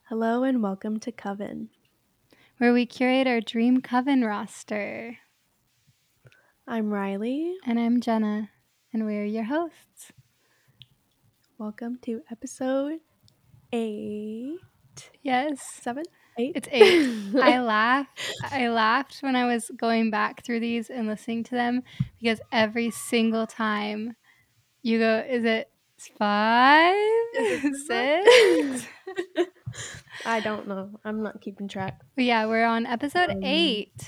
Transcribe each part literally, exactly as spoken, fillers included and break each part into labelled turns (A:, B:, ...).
A: Hello and welcome to Coven,
B: where we curate our dream coven roster.
A: I'm Riley.
B: And I'm Jenna, and we're your hosts.
A: Welcome to episode eight.
B: Yes.
A: Seven? Eight?
B: It's eight. I laughed. I laughed when I was going back through these and listening to them because every single time you go, is it five? Six?
A: I don't know. I'm not keeping track.
B: But yeah, we're on episode
A: Um,
B: eight.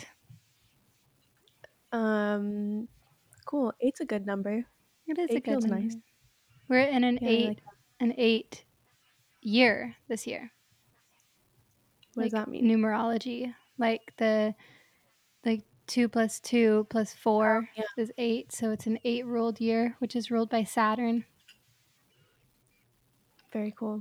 A: Um, cool. Eight's a good number.
B: It is a
A: Eight
B: good
A: feels
B: number.
A: nice.
B: We're in an
A: Yeah, I
B: eight,
A: like
B: an eight year this year.
A: What
B: like
A: does that mean?
B: Numerology, like the like two plus two plus four
A: Oh, yeah.
B: is eight, so it's an eight ruled year, which is ruled by Saturn.
A: Very cool.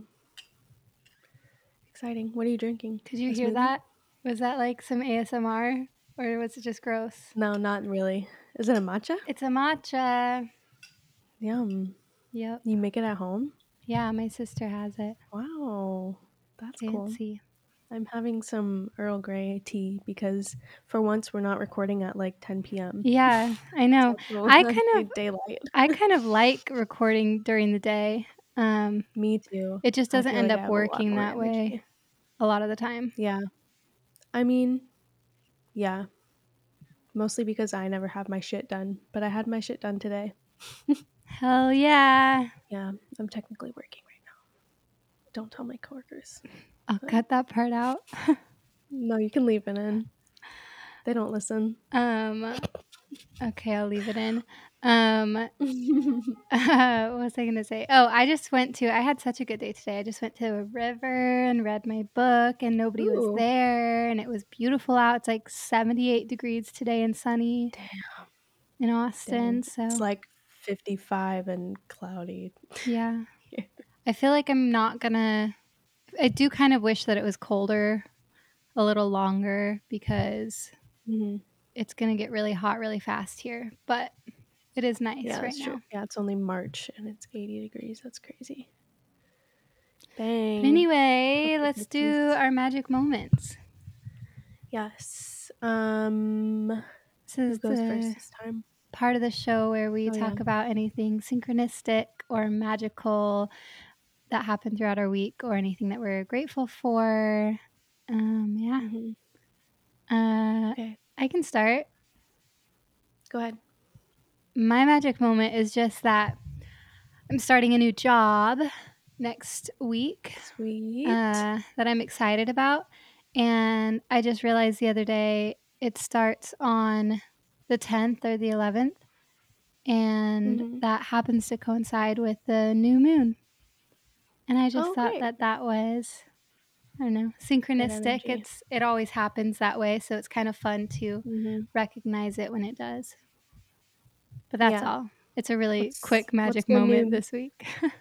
A: Exciting. What are you drinking?
B: Could you
A: A
B: hear
A: smoothie?
B: that? Was that like some A S M R, or was it just gross?
A: No, not really. Is it a matcha?
B: It's a matcha.
A: Yum.
B: Yep.
A: You make it at home?
B: Yeah, my sister has it.
A: Wow. That's cool.
B: Fancy.
A: I'm having some Earl Grey tea because for once we're not recording at like ten p.m.
B: Yeah, I know.
A: So
B: I
A: it's
B: kind of
A: daylight.
B: I kind of like recording during the day. Um,
A: Me too.
B: it just
A: I
B: doesn't
A: feel
B: end
A: like I
B: up
A: have a lot
B: working
A: more
B: that way
A: energy.
B: a lot of the time.
A: Yeah. I mean, yeah. Mostly because I never have my shit done, but I had my shit done today.
B: Hell yeah.
A: Yeah, I'm technically working right now. Don't tell my coworkers.
B: I'll cut that part out.
A: No, you can leave it in. They don't listen.
B: Um, okay, I'll leave it in. Um, uh, what was I going to say? Oh, I just went to, I had such a good day today. I just went to a river and read my book, and nobody was
A: Ooh.
B: there, and it was beautiful out. It's like seventy-eight degrees today and sunny.
A: Damn.
B: In Austin.
A: Dang.
B: So
A: It's like fifty-five and cloudy.
B: Yeah. I feel like I'm not going to, I do kind of wish that it was colder a little longer because
A: mm-hmm.
B: it's going to get really hot really fast here, but it is nice
A: yeah,
B: right
A: that's
B: now.
A: True. Yeah, it's only March and it's eighty degrees. That's crazy. Dang.
B: But anyway, let's do our magic moments.
A: Yes. Um,
B: this is
A: who goes
B: the
A: first this time?
B: Part of the show where we
A: oh,
B: talk
A: yeah.
B: about anything synchronistic or magical that happened throughout our week or anything that we're grateful for. Um, yeah.
A: Mm-hmm.
B: Uh,
A: okay.
B: I can start.
A: Go ahead.
B: My magic moment is just that I'm starting a new job next week.
A: Sweet.
B: Uh, that I'm excited about. And I just realized the other day it starts on the tenth or the eleventh. And
A: mm-hmm.
B: that happens to coincide with the new moon. And I just
A: oh,
B: thought
A: great.
B: that that was, I don't know, synchronistic. It's It always happens that way. So it's kind of fun to
A: mm-hmm.
B: recognize it when it does. But that's
A: yeah.
B: all. It's a really
A: what's,
B: quick magic
A: what's
B: moment
A: new...
B: this week.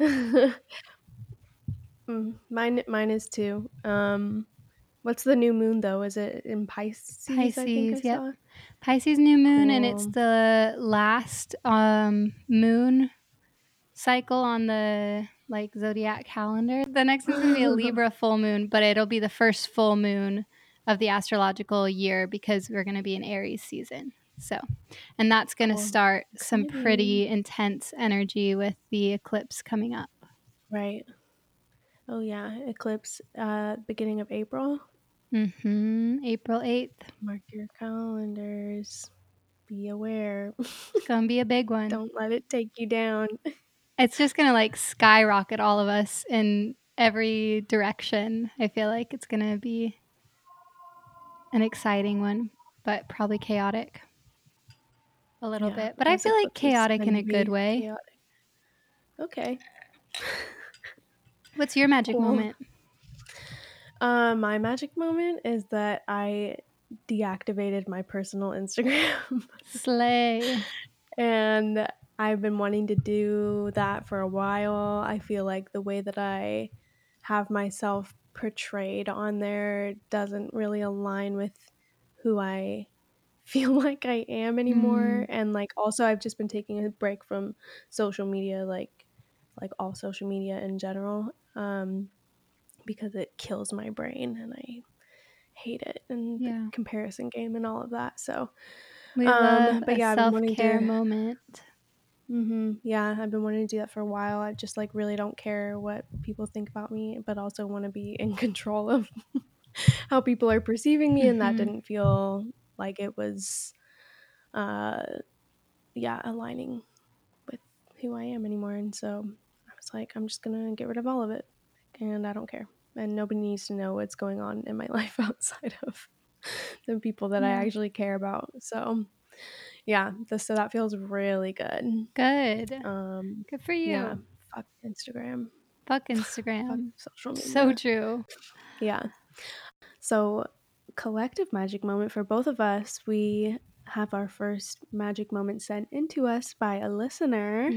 A: mm, mine, mine is too. Um, what's the new moon though? Is it in Pisces?
B: Pisces,
A: I think I
B: yep.
A: saw.
B: Pisces new moon,
A: cool.
B: And it's the last um, moon cycle on the like zodiac calendar. The next one's gonna be a Libra full moon, but it'll be the first full moon of the astrological year because we're gonna be in Aries season. So, and that's gonna
A: cool.
B: start
A: Exciting.
B: some pretty intense energy with the eclipse coming up.
A: Right. Oh yeah, eclipse uh beginning of April.
B: Mm-hmm. April eighth.
A: Mark your calendars. Be aware.
B: It's gonna be a big one.
A: Don't let it take you down.
B: It's just gonna like skyrocket all of us in every direction. I feel like it's gonna be an exciting one, but probably chaotic a little
A: yeah,
B: bit. But I feel like chaotic in a good way.
A: Chaotic. Okay.
B: What's your magic
A: cool.
B: moment?
A: Uh, my magic moment is that I deactivated my personal Instagram.
B: Slay.
A: And I've been wanting to do that for a while. I feel like the way that I have myself portrayed on there doesn't really align with who I feel like I am anymore.
B: Mm.
A: And like also I've just been taking a break from social media, like like all social media in general. Um because it kills my brain and I hate it and the
B: Yeah.
A: comparison game and all of that. So,
B: We love
A: um, but
B: a
A: yeah, I've been wanting
B: self-care
A: to.
B: moment.
A: Mhm, yeah, I've been wanting to do that for a while. I just, like, really don't care what people think about me, but also wanna be in control of how people are perceiving me, and that
B: Mhm.
A: didn't feel like it was, uh, yeah, aligning with who I am anymore, and so I was like, "I'm just gonna get rid of all of it, and I don't care, and nobody needs to know what's going on in my life outside of the people that I
B: Yeah.
A: actually care about." So, yeah, th so that feels really good.
B: Good.
A: Um,
B: Good for
A: yeah,
B: you.
A: fuck Instagram.
B: Fuck
A: Fuck
B: Instagram.
A: social
B: So
A: media.
B: true.
A: Yeah. So, collective magic moment for both of us, we have our first magic moment sent into us by a listener.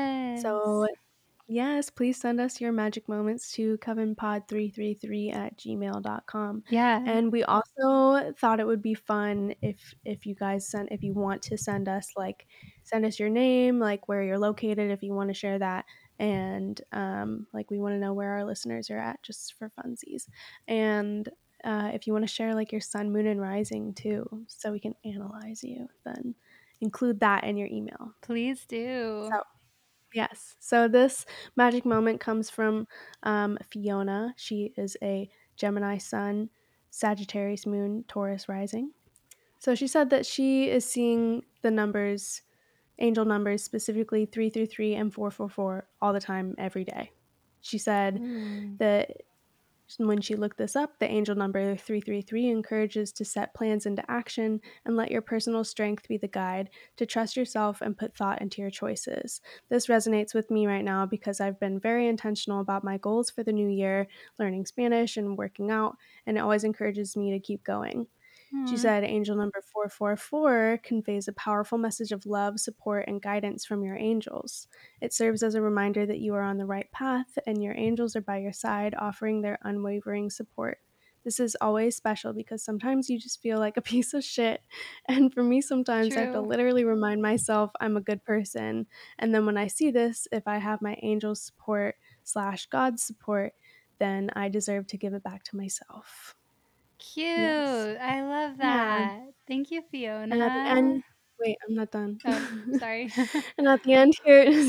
A: So,
B: Yes.
A: yes, please send us your magic moments to covenpod three three three at gmail dot com.
B: Yeah.
A: And we also thought it would be fun if if you guys send if you want to send us like send us your name, like where you're located if you want to share that. And um, like we want to know where our listeners are at just for funsies. And uh, if you want to share like your sun, moon, and rising too, so we can analyze you, then include that in your email.
B: Please do.
A: So yes. So this magic moment comes from um, Fiona. She is a Gemini sun, Sagittarius moon, Taurus rising. So she said that she is seeing the numbers, angel numbers, specifically three three three and four four four all the time, every day. She said
B: Ooh.
A: that when she looked this up, the angel number three three three encourages to set plans into action and let your personal strength be the guide, to trust yourself and put thought into your choices. This resonates with me right now because I've been very intentional about my goals for the new year, learning Spanish and working out, and it always encourages me to keep going. She
B: Aw.
A: said angel number four four four conveys a powerful message of love, support, and guidance from your angels. It serves as a reminder that you are on the right path and your angels are by your side, offering their unwavering support. This is always special because sometimes you just feel like a piece of shit. And for me, sometimes I have to
B: True.
A: literally remind myself I'm a good person. And then when I see this, if I have my angel's support slash God's support, then I deserve to give it back to myself.
B: Cute.
A: Yes.
B: I love
A: Yeah.
B: that. Thank you,
A: And at the
B: Fiona.
A: end wait, I'm not done.
B: Oh, sorry.
A: And at the end here is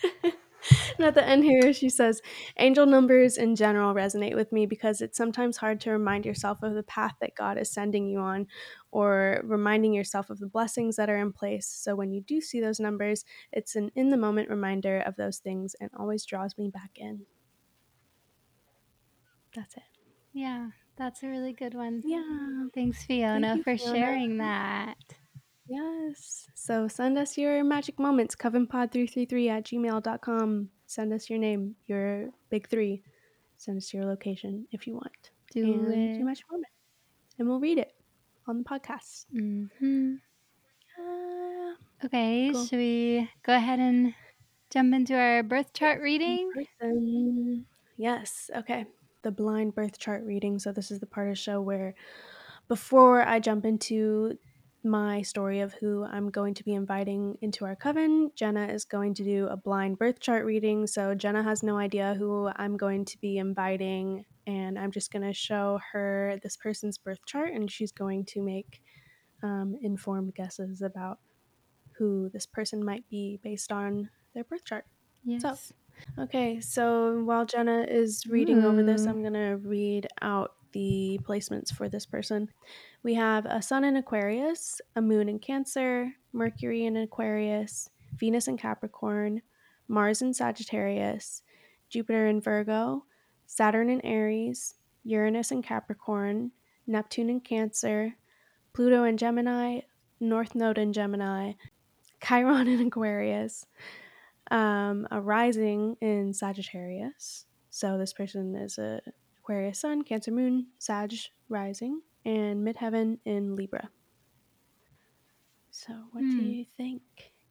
A: and at the end here, she says, "Angel numbers in general resonate with me because it's sometimes hard to remind yourself of the path that God is sending you on or reminding yourself of the blessings that are in place. So when you do see those numbers, it's an in-the-moment reminder of those things and always draws me back in." That's it.
B: Yeah, that's a really good one.
A: Yeah.
B: Thanks,
A: Thank
B: Fiona,
A: you,
B: for
A: Fiona.
B: sharing that.
A: Yes. So send us your magic moments, covenpod three three three at gmail dot com. Send us your name, your big three. Send us your location if you want.
B: Do
A: And your
B: it.
A: magic moment. And we'll read it on the podcast.
B: Mm-hmm.
A: Uh,
B: Okay,
A: cool.
B: should we go ahead and jump into our birth chart reading?
A: Person. Yes. Okay. The blind birth chart reading. So this is the part of the show where before I jump into my story of who I'm going to be inviting into our coven, Jenna is going to do a blind birth chart reading. So Jenna has no idea who I'm going to be inviting, and I'm just going to show her this person's birth chart, and she's going to make um, informed guesses about who this person might be based on their birth chart. So,
B: Yes.
A: okay, so while Jenna is reading over this,
B: Ooh.
A: I'm going to read out the placements for this person. We have a sun in Aquarius, a moon in Cancer, Mercury in Aquarius, Venus in Capricorn, Mars in Sagittarius, Jupiter in Virgo, Saturn in Aries, Uranus in Capricorn, Neptune in Cancer, Pluto in Gemini, North Node in Gemini, Chiron in Aquarius, um, a rising in Sagittarius. So this person is a Aquarius sun, Cancer moon, Sag rising, and midheaven in Libra. So what do
B: Hmm.
A: you think?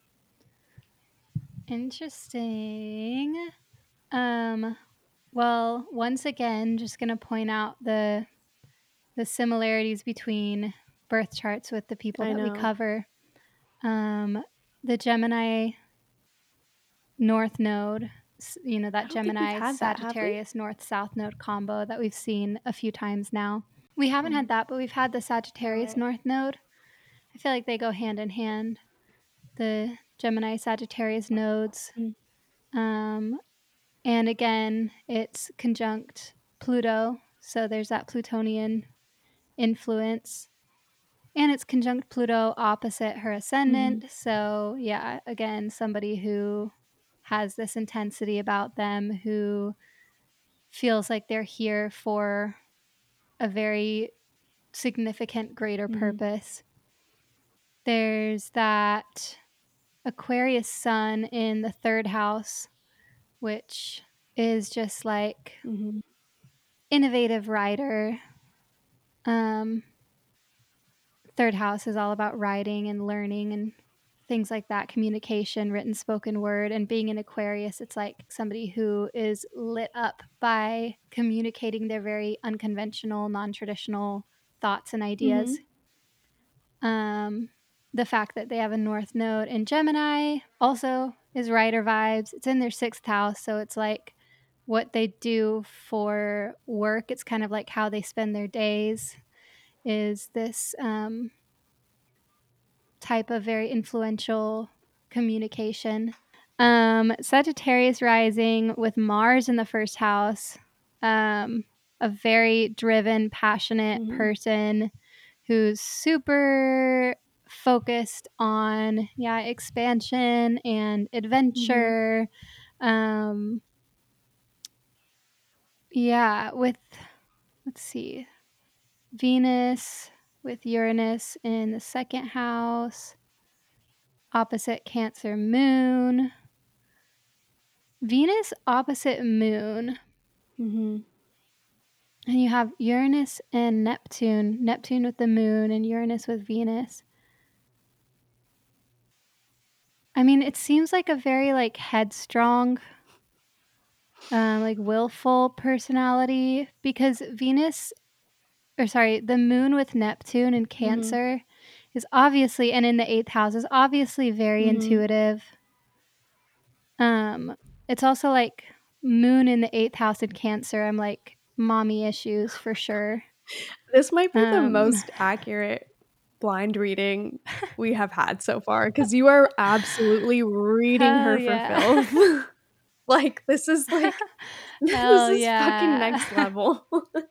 B: Interesting. Um, well, once again, just gonna point out the the similarities between birth charts with the people
A: I
B: that we
A: know.
B: cover. Um, the Gemini North Node you know,
A: I
B: that
A: don't think we've
B: Gemini
A: had that, have we?
B: Sagittarius North-South node combo that we've seen a few times now. We haven't had
A: Mm.
B: that, but we've had the Sagittarius
A: Alright.
B: North node. I feel like they go hand in hand, the Gemini Sagittarius nodes.
A: Mm.
B: Um, and again, it's conjunct Pluto, so there's that Plutonian influence. And it's conjunct Pluto opposite her ascendant.
A: Mhm.
B: So, yeah, again, somebody who has this intensity about them, who feels like they're here for a very significant greater
A: Mhm.
B: purpose. There's that Aquarius sun in the third house, which is just like
A: Mhm.
B: innovative writer. Um, third house is all about writing and learning and things like that, communication, written, spoken word. And being an Aquarius, it's like somebody who is lit up by communicating their very unconventional, non-traditional thoughts and ideas.
A: Mhm.
B: Um, the fact that they have a North node in Gemini also is writer vibes. It's in their sixth house, so it's like what they do for work. It's kind of like how they spend their days, is this um, type of very influential communication. Um, Sagittarius rising with Mars in the first house. Um, a very driven, passionate
A: Mhm.
B: person who's super focused on, yeah, expansion and
A: Mhm.
B: adventure. Um, yeah, with, let's see, Venus with Uranus in the second house, opposite Cancer moon. Venus opposite moon.
A: Mhm.
B: And you have Uranus and Neptune. Neptune with the moon and Uranus with Venus. I mean, it seems like a very like headstrong, um, like willful personality, because Venus, or sorry, the moon with Neptune and
A: Mhm.
B: Cancer is obviously, and in the eighth house is obviously very
A: Mhm.
B: intuitive. Um, it's also like moon in the eighth house in Cancer. I'm like mommy issues for sure.
A: This might be the
B: Um,
A: most accurate blind reading we have had so far, 'cause you are absolutely reading
B: hell
A: her for
B: yeah.
A: filth. Like, this is, like this
B: Hell
A: is fucking
B: yeah.
A: next level.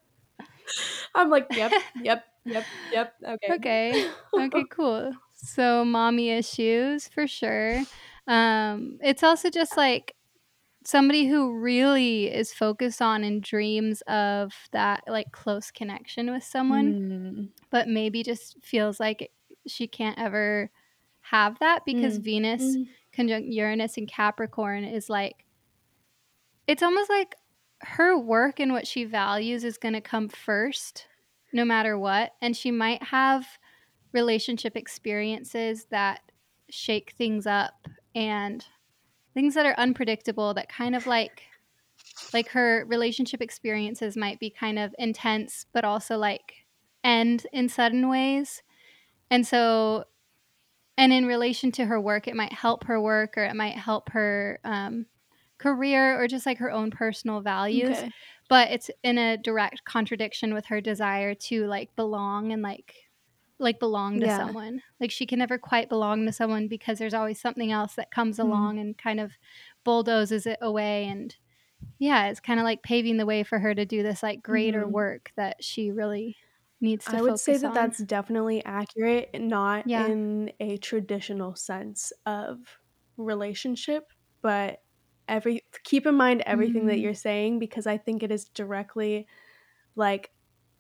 A: I'm like, "Yep, yep, yep, yep, okay."
B: Okay. Okay, cool. So, mommy issues for sure. Um, it's also just, like, somebody who really is focused on and dreams of that, like, close connection with someone,
A: Mm.
B: but maybe just feels like she can't ever have that because
A: Mm.
B: Venus
A: Mhm.
B: conjunct Uranus in Capricorn is, like, it's almost like her work and what she values is gonna come first no matter what, and she might have relationship experiences that shake things up and things that are unpredictable that kind of like like her relationship experiences might be kind of intense but also like end in sudden ways. And so and in relation to her work, it might help her work or it might help her um, career or just like her own personal values.
A: Okay.
B: But it's in a direct contradiction with her desire to like belong and like like belong to
A: Yeah.
B: someone. Like she can never quite belong to someone because there's always something else that comes
A: Mhm.
B: along and kind of bulldozes it away. And yeah, it's kind of like paving the way for her to do this like greater
A: Mhm.
B: work that she really needs to
A: I would say
B: focus
A: that
B: on.
A: that's definitely accurate, not
B: Yeah.
A: in a traditional sense of relationship, but every keep in mind everything that
B: Mm,
A: you're saying because I think it is directly, like,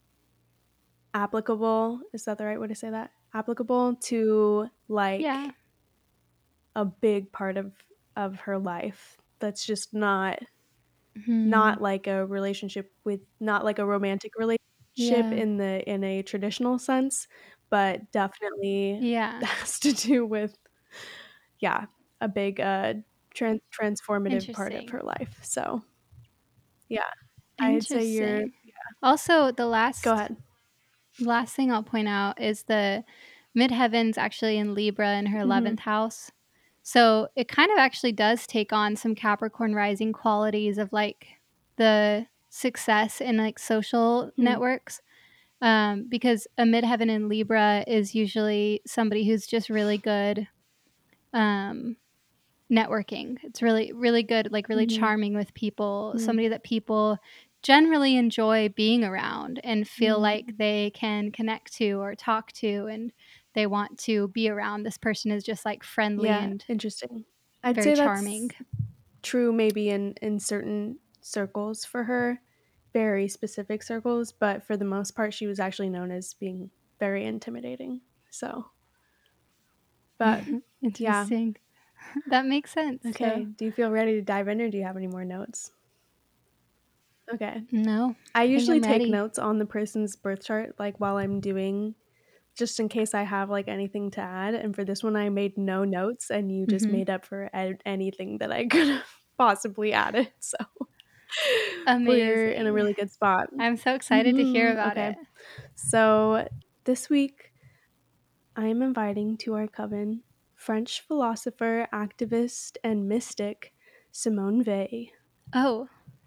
A: applicable is that the right way to say that? Applicable to,
B: yeah.
A: like, a big part of of her life that's just not
B: Hmm.
A: not like a relationship with not like a romantic relationship
B: Yeah.
A: in the in a traditional sense, but definitely
B: Yeah.
A: has to do with, yeah, a big, uh, tran transformative part of
B: Interesting.
A: her life, so, yeah, I'd say you're
B: Interesting. Also, the
A: go
B: last
A: ahead.
B: last thing I'll point out is the midheaven's actually in Libra in her
A: Mhm.
B: eleventh house. So it kind of actually does take on some Capricorn rising qualities of like the success in like social
A: Hmm.
B: networks. Um, because a midheaven in Libra is usually somebody who's just really good um, networking. It's really, really good, like really
A: Mhm.
B: charming with people,
A: Mm.
B: somebody that people generally enjoy being around and feel like
A: Mm.
B: they can connect to or talk to, and they want to be around. This person is just like friendly
A: Yeah,
B: and
A: interesting. I'd
B: very
A: say
B: charming.
A: that's true maybe in in certain circles for her, very specific circles, but for the most part, she was actually known as being very intimidating. So, but yeah.
B: Interesting. That makes sense.
A: Okay.
B: So,
A: Do you feel ready to dive in, or do you have any more notes? Okay.
B: no,
A: I
B: I think
A: usually
B: I'm
A: take
B: ready.
A: notes on the person's birth chart, like while I'm doing, just in case I have like anything to add. And for this one, I made no notes, and you just
B: Hmm.
A: made up for a- anything that I could have possibly added. So we're in a
B: Amazing.
A: really good spot.
B: I'm so excited to hear
A: Mhm.
B: about
A: Okay.
B: it.
A: So this week, I am inviting to our coven French philosopher, activist, and mystic Simone Weil.
B: Oh,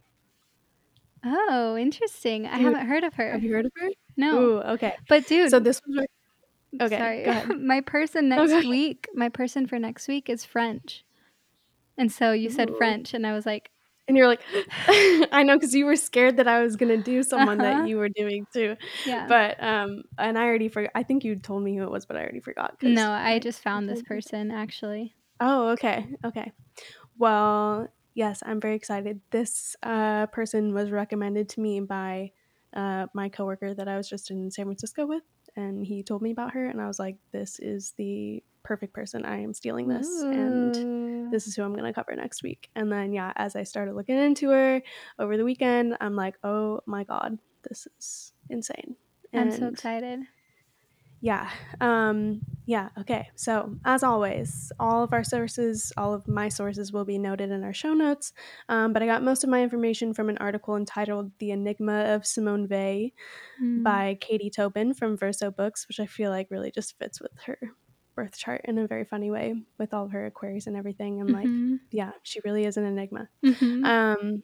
B: oh, interesting. I
A: Do you,
B: haven't heard of
A: have
B: her.
A: you heard of her?
B: No.
A: Ooh, okay.
B: But
A: So
B: dude,
A: this was my, okay,
B: sorry.
A: go ahead.
B: My person
A: Okay.
B: next week, my person for next week is French. And so you said
A: Ooh.
B: French and I was like,
A: And you're like, I know, because you were scared that I was gonna do someone that
B: uh-huh.
A: you were doing too.
B: Yeah.
A: But um, and I already forgot. I think you told me who it was, but I already forgot
B: No,
A: because
B: I
A: I
B: just
A: I
B: found this
A: told you.
B: person actually.
A: Oh, okay, okay. Well, yes, I'm very excited. This uh, person was recommended to me by uh, my coworker that I was just in San Francisco with, and he told me about her, and I was like, "This is the perfect person. I am stealing this, and
B: Ooh.
A: this is who I'm going to cover next week." And then, yeah, as I started looking into her over the weekend, I'm like, "Oh my god, this is insane!"
B: I'm so
A: And
B: excited.
A: yeah. Um, yeah. Okay. So, as always, all of our sources, all of my sources will be noted in our show notes. Um, but I got most of my information from an article entitled The Enigma of Simone Weil
B: Mm.
A: by Katie Tobin from Verso Books, which I feel like really just fits with her birth chart in a very funny way with all of her Aquarius and everything. And like,
B: Mhm.
A: yeah, she really is an enigma.
B: Mhm.
A: Um,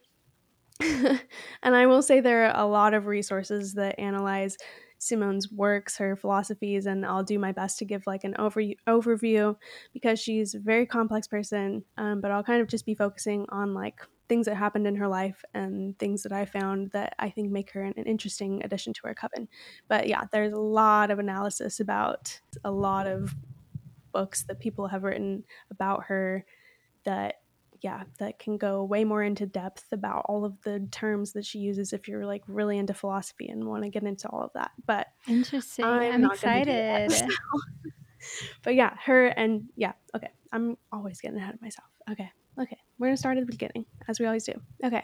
A: and I will say there are a lot of resources that analyze Simone's works, her philosophies, and I'll do my best to give like an over- overview because she's a very complex person. Um, but I'll kind of just be focusing on like things that happened in her life and things that I found that I think make her an, an interesting addition to our coven. But yeah, there's a lot of analysis about a lot of books that people have written about her that yeah that can go way more into depth about all of the terms that she uses if you're like really into philosophy and want to get into all of that, but
B: Interesting.
A: I'm
B: I'm
A: not going to do that.
B: excited.
A: So- but yeah, her and yeah, okay, I'm always getting ahead of myself. Okay, okay, we're going to start at the beginning as we always do. Okay,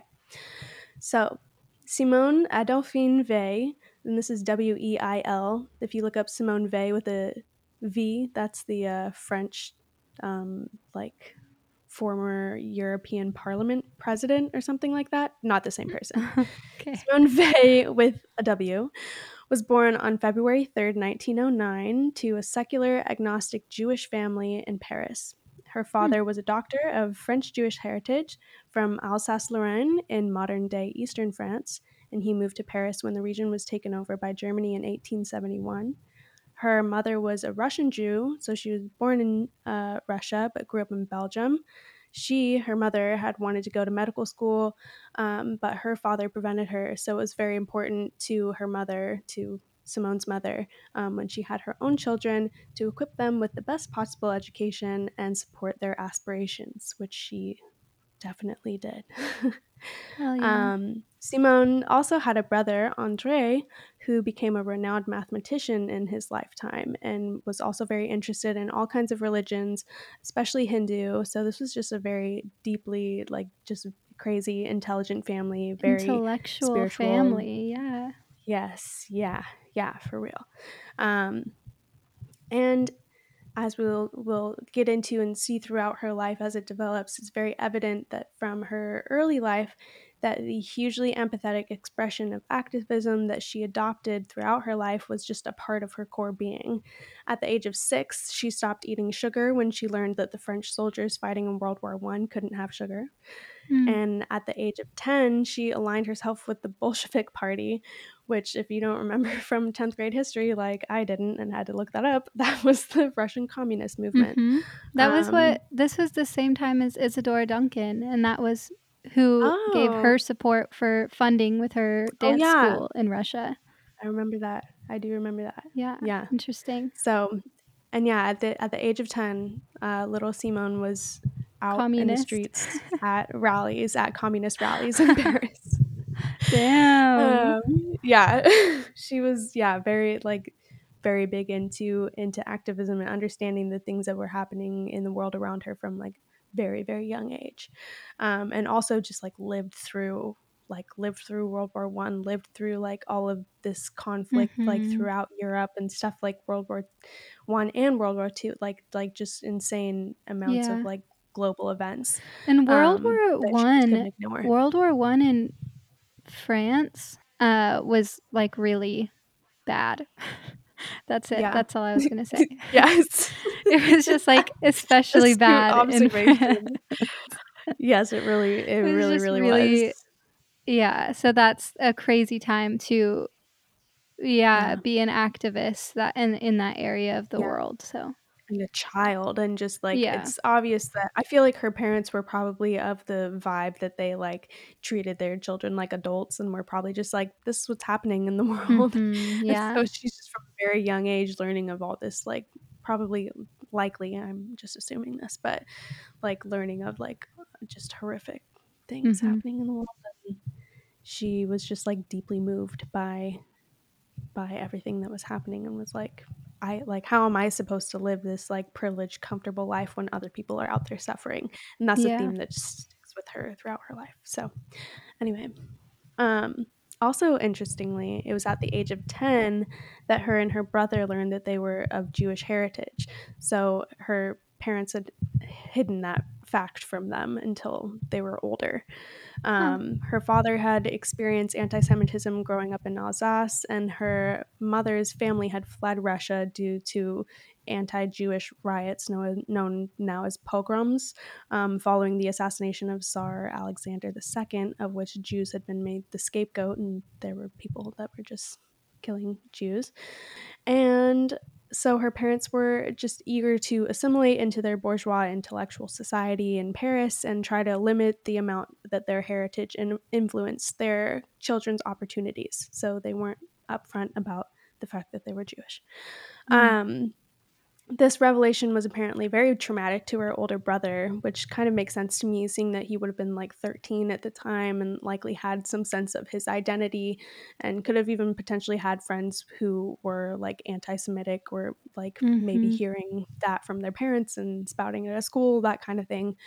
A: so Simone Adolphine Weil, and this is W E I L. If you look up Simone Weil with a V, that's the uh, French um, like former European Parliament president or something like that. Not the same person.
B: Okay.
A: Simone Weil with a W was born on February third, nineteen oh nine, to a secular agnostic Jewish family in Paris. Her
B: Hmm.
A: father was a doctor of French Jewish heritage from Alsace-Lorraine in modern-day eastern France, and he moved to Paris when the region was taken over by Germany in eighteen seventy-one. Her mother was a Russian Jew, so she was born in uh, Russia but grew up in Belgium. She, her mother, had wanted to go to medical school, um, but her father prevented her. So it was very important to her mother, to Simone's mother, um, when she had her own children, to equip them with the best possible education and support their aspirations, which she definitely did.
B: Hell yeah.
A: um, Simone also had a brother, Andre, who became a renowned mathematician in his lifetime and was also very interested in all kinds of religions, especially Hindu. So this was just a very deeply, like, just crazy, intelligent family, very
B: Intellectual
A: spiritual.
B: family. Yeah.
A: Yes, yeah, yeah, for real. Um, and as we'll we'll get into and see throughout her life as it develops, it's very evident that from her early life, that the hugely empathetic expression of activism that she adopted throughout her life was just a part of her core being. At the age of six, she stopped eating sugar when she learned that the French soldiers fighting in World War One couldn't have sugar.
B: Mm.
A: And at the age of ten, she aligned herself with the Bolshevik Party, which, if you don't remember from tenth grade history, like I didn't and had to look that up, that was the Russian Communist movement.
B: Mhm. That was
A: Um,
B: what this was the same time as Isadora Duncan, and that was who gave
A: oh,
B: her support for funding with her
A: oh
B: dance
A: yeah,
B: school in Russia.
A: I remember that. I do remember that.
B: Yeah,
A: Yeah.
B: interesting.
A: So, and yeah, at the at the age of ten, uh, little Simone was out in the
B: Communist.
A: streets at rallies, at communist rallies in Paris.
B: Damn.
A: Um, yeah, she was, yeah, very, like, very big into into activism and understanding the things that were happening in the world around her from, like, very, very young age. Um, and also just, like, lived through like, lived through World War One, lived through, like, all of this conflict, like,
B: Mhm.
A: throughout Europe and stuff like World War One and World War Two, like like, just insane amounts of,
B: Yeah.
A: like, global events,
B: In World
A: um,
B: War
A: that she just couldn't
B: One
A: ignore.
B: World War One in France, uh, was, like, really bad. That's it.
A: Yeah.
B: That's all I was gonna say.
A: Yes.
B: It was just, like, especially
A: Astute
B: bad in France.
A: observation. Yes, it really it
B: It was
A: really,
B: just
A: really was.
B: really yeah, so that's a crazy time to yeah,
A: Yeah.
B: be an activist that in in that area of the
A: Yeah,
B: world, so
A: and a child, and just, like,
B: yeah.
A: it's obvious that I feel like her parents were probably of the vibe that they, like, treated their children like adults and were probably just like, "This is what's happening in the world."
B: Mhm,
A: And
B: yeah.
A: so she's just from a very young age learning of all this, like, probably likely, I'm just assuming this, but, like, learning of, like, just horrific things
B: Mhm.
A: happening in the world, and she was just, like, deeply moved by by everything that was happening and was like, I like, how am I supposed to live this like privileged, comfortable life when other people are out there suffering? And that's a
B: Yeah.
A: theme that just sticks with her throughout her life. So, anyway, um, also interestingly, it was at the age of ten that her and her brother learned that they were of Jewish heritage. So her parents had hidden that fact from them until they were older.
B: Huh.
A: Um, her father had experienced anti Semitism growing up in Alsace, and her mother's family had fled Russia due to anti Jewish riots known, known now as pogroms, um, following the assassination of Tsar Alexander the Second, of which Jews had been made the scapegoat, and there were people that were just killing Jews. And so her parents were just eager to assimilate into their bourgeois intellectual society in Paris and try to limit the amount that their heritage in- influenced their children's opportunities. So they weren't upfront about the fact that they were Jewish.
B: Mm.
A: Um, this revelation was apparently very traumatic to her older brother, which kind of makes sense to me, seeing that he would have been like thirteen at the time and likely had some sense of his identity and could have even potentially had friends who were like anti Semitic or like maybe
B: Mhm.
A: hearing that from their parents and spouting it at school, that kind of thing.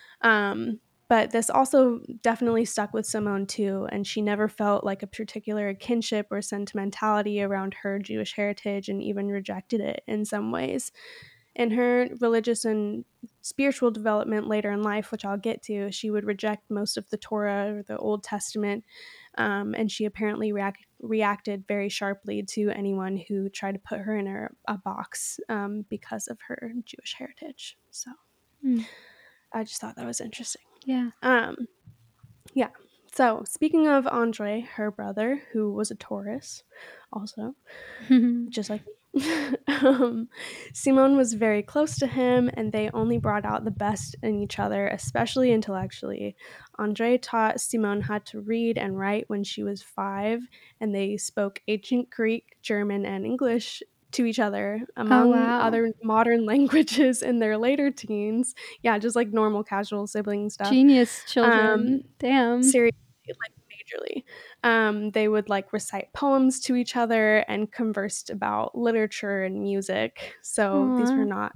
A: Um, but this also definitely stuck with Simone too, and she never felt like a particular kinship or sentimentality around her Jewish heritage and even rejected it in some ways. In her religious and spiritual development later in life, which I'll get to, she would reject most of the Torah or the Old Testament, um, and she apparently react- reacted very sharply to anyone who tried to put her in a, a box um, because of her Jewish heritage. So
B: Mm.
A: I just thought that was interesting.
B: Yeah.
A: Um, yeah. So speaking of Andre, her brother, who was a Taurus, also, just like me. um, Simone was very close to him, and they only brought out the best in each other, especially intellectually. Andre taught Simone how to read and write when she was five, and they spoke ancient Greek, German, and English to each other,
B: Oh,
A: among
B: wow.
A: other modern languages in their later teens. Yeah, just like normal, casual sibling stuff.
B: Genius
A: Um,
B: children. Damn.
A: seriously, like majorly. Um, they would like recite poems to each other and conversed about literature and music. So these were
B: Aw.
A: not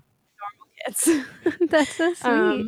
A: kids.
B: That's so sweet.
A: um,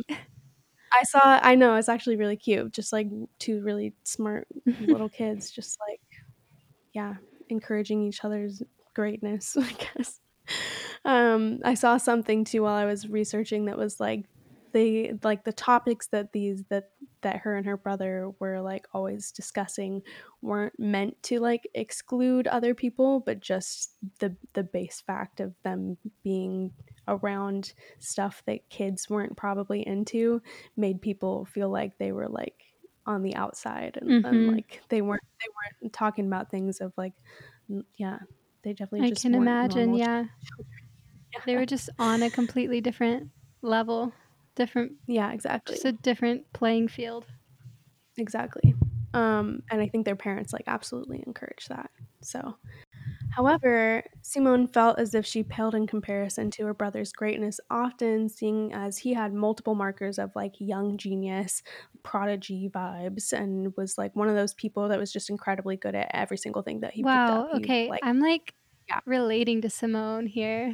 A: I saw, I know, it's actually really cute. Just like two really smart little kids, just like, yeah, encouraging each other's greatness, I guess. Um, I saw something too while I was researching that was like they like the topics that these that that her and her brother were like always discussing weren't meant to like exclude other people, but just the the base fact of them being around stuff that kids weren't probably into made people feel like they were like on the outside, and, and
B: Mhm.
A: like they weren't they weren't talking about things of like n- yeah, they definitely
B: I
A: just
B: can
A: weren't
B: imagine,
A: normal
B: yeah.
A: children.
B: They
A: Yeah.
B: were just on a completely different level, different
A: Yeah,
B: just
A: exactly.
B: a different playing field.
A: Exactly. Um, and I think their parents, like, absolutely encourage that. So however, Simone felt as if she paled in comparison to her brother's greatness, often seeing as he had multiple markers of, like, young genius, prodigy vibes, and was, like, one of those people that was just incredibly good at every single thing that he picked up.
B: Wow,
A: He,
B: okay,
A: like
B: I'm, like,
A: yeah.
B: relating to Simone here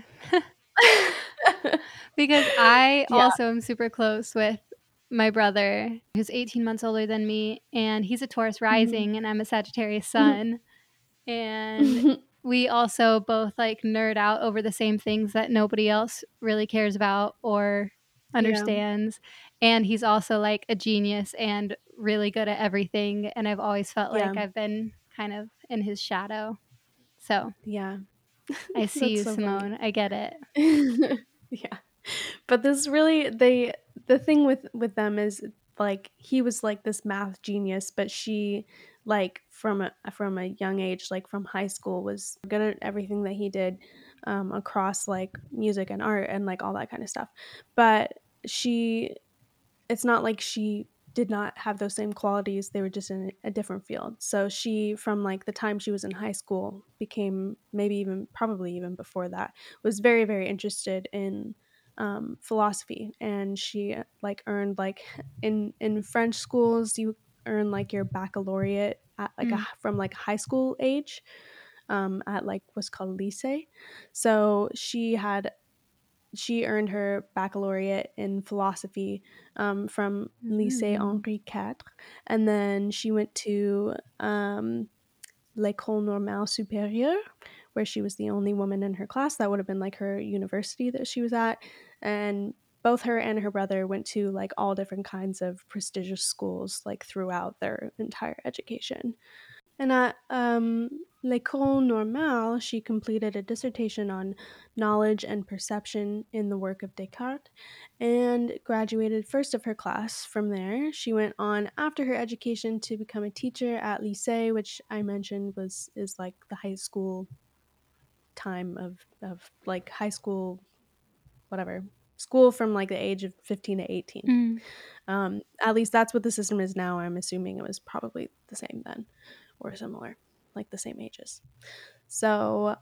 B: because I
A: Yeah.
B: also am super close with my brother, who's eighteen months older than me, and he's a Taurus
A: Mhm.
B: rising, and I'm a Sagittarius
A: Mhm.
B: sun, and we also both, like, nerd out over the same things that nobody else really cares about or
A: Yeah.
B: understands, and he's also, like, a genius and really good at everything, and I've always felt
A: Yeah.
B: like I've been kind of in his shadow. So,
A: Yeah.
B: I see
A: That's
B: you,
A: so funny.
B: Simone, I get it.
A: Yeah. But this really they the thing with with them is, like, he was, like, this math genius, but she, like, from a from a young age, like, from high school, was good at everything that he did, um, across, like, music and art and, like, all that kinda stuff. But she it's not like she did not have those same qualities, they were just in a different field. So she, from, like, the time she was in high school, became maybe even probably even before that, was very, very interested in, um, philosophy, and she, like, earned, like in in French schools, you earn, like, your baccalaureate at, like, a
B: Mm.
A: from, like, high school age, um, at, like, what's called lycée. So she had she earned her baccalaureate in philosophy, um, from Lycée
B: Mm.
A: Henri quatre, and then she went to, um, L'École Normale Supérieure, where she was the only woman in her class. That would have been, like, her university that she was at, and both her and her brother went to, like, all different kinds of prestigious schools, like, throughout their entire education. And at um, L'École Normale, she completed a dissertation on knowledge and perception in the work of Descartes and graduated first of her class. From there, she went on after her education to become a teacher at Lycée, which I mentioned was is like the high school time of of like high school whatever school from like the age of fifteen to eighteen.
B: Mm.
A: Um, at least that's what the system is now. I'm assuming it was probably the same then or similar, like the same ages. So,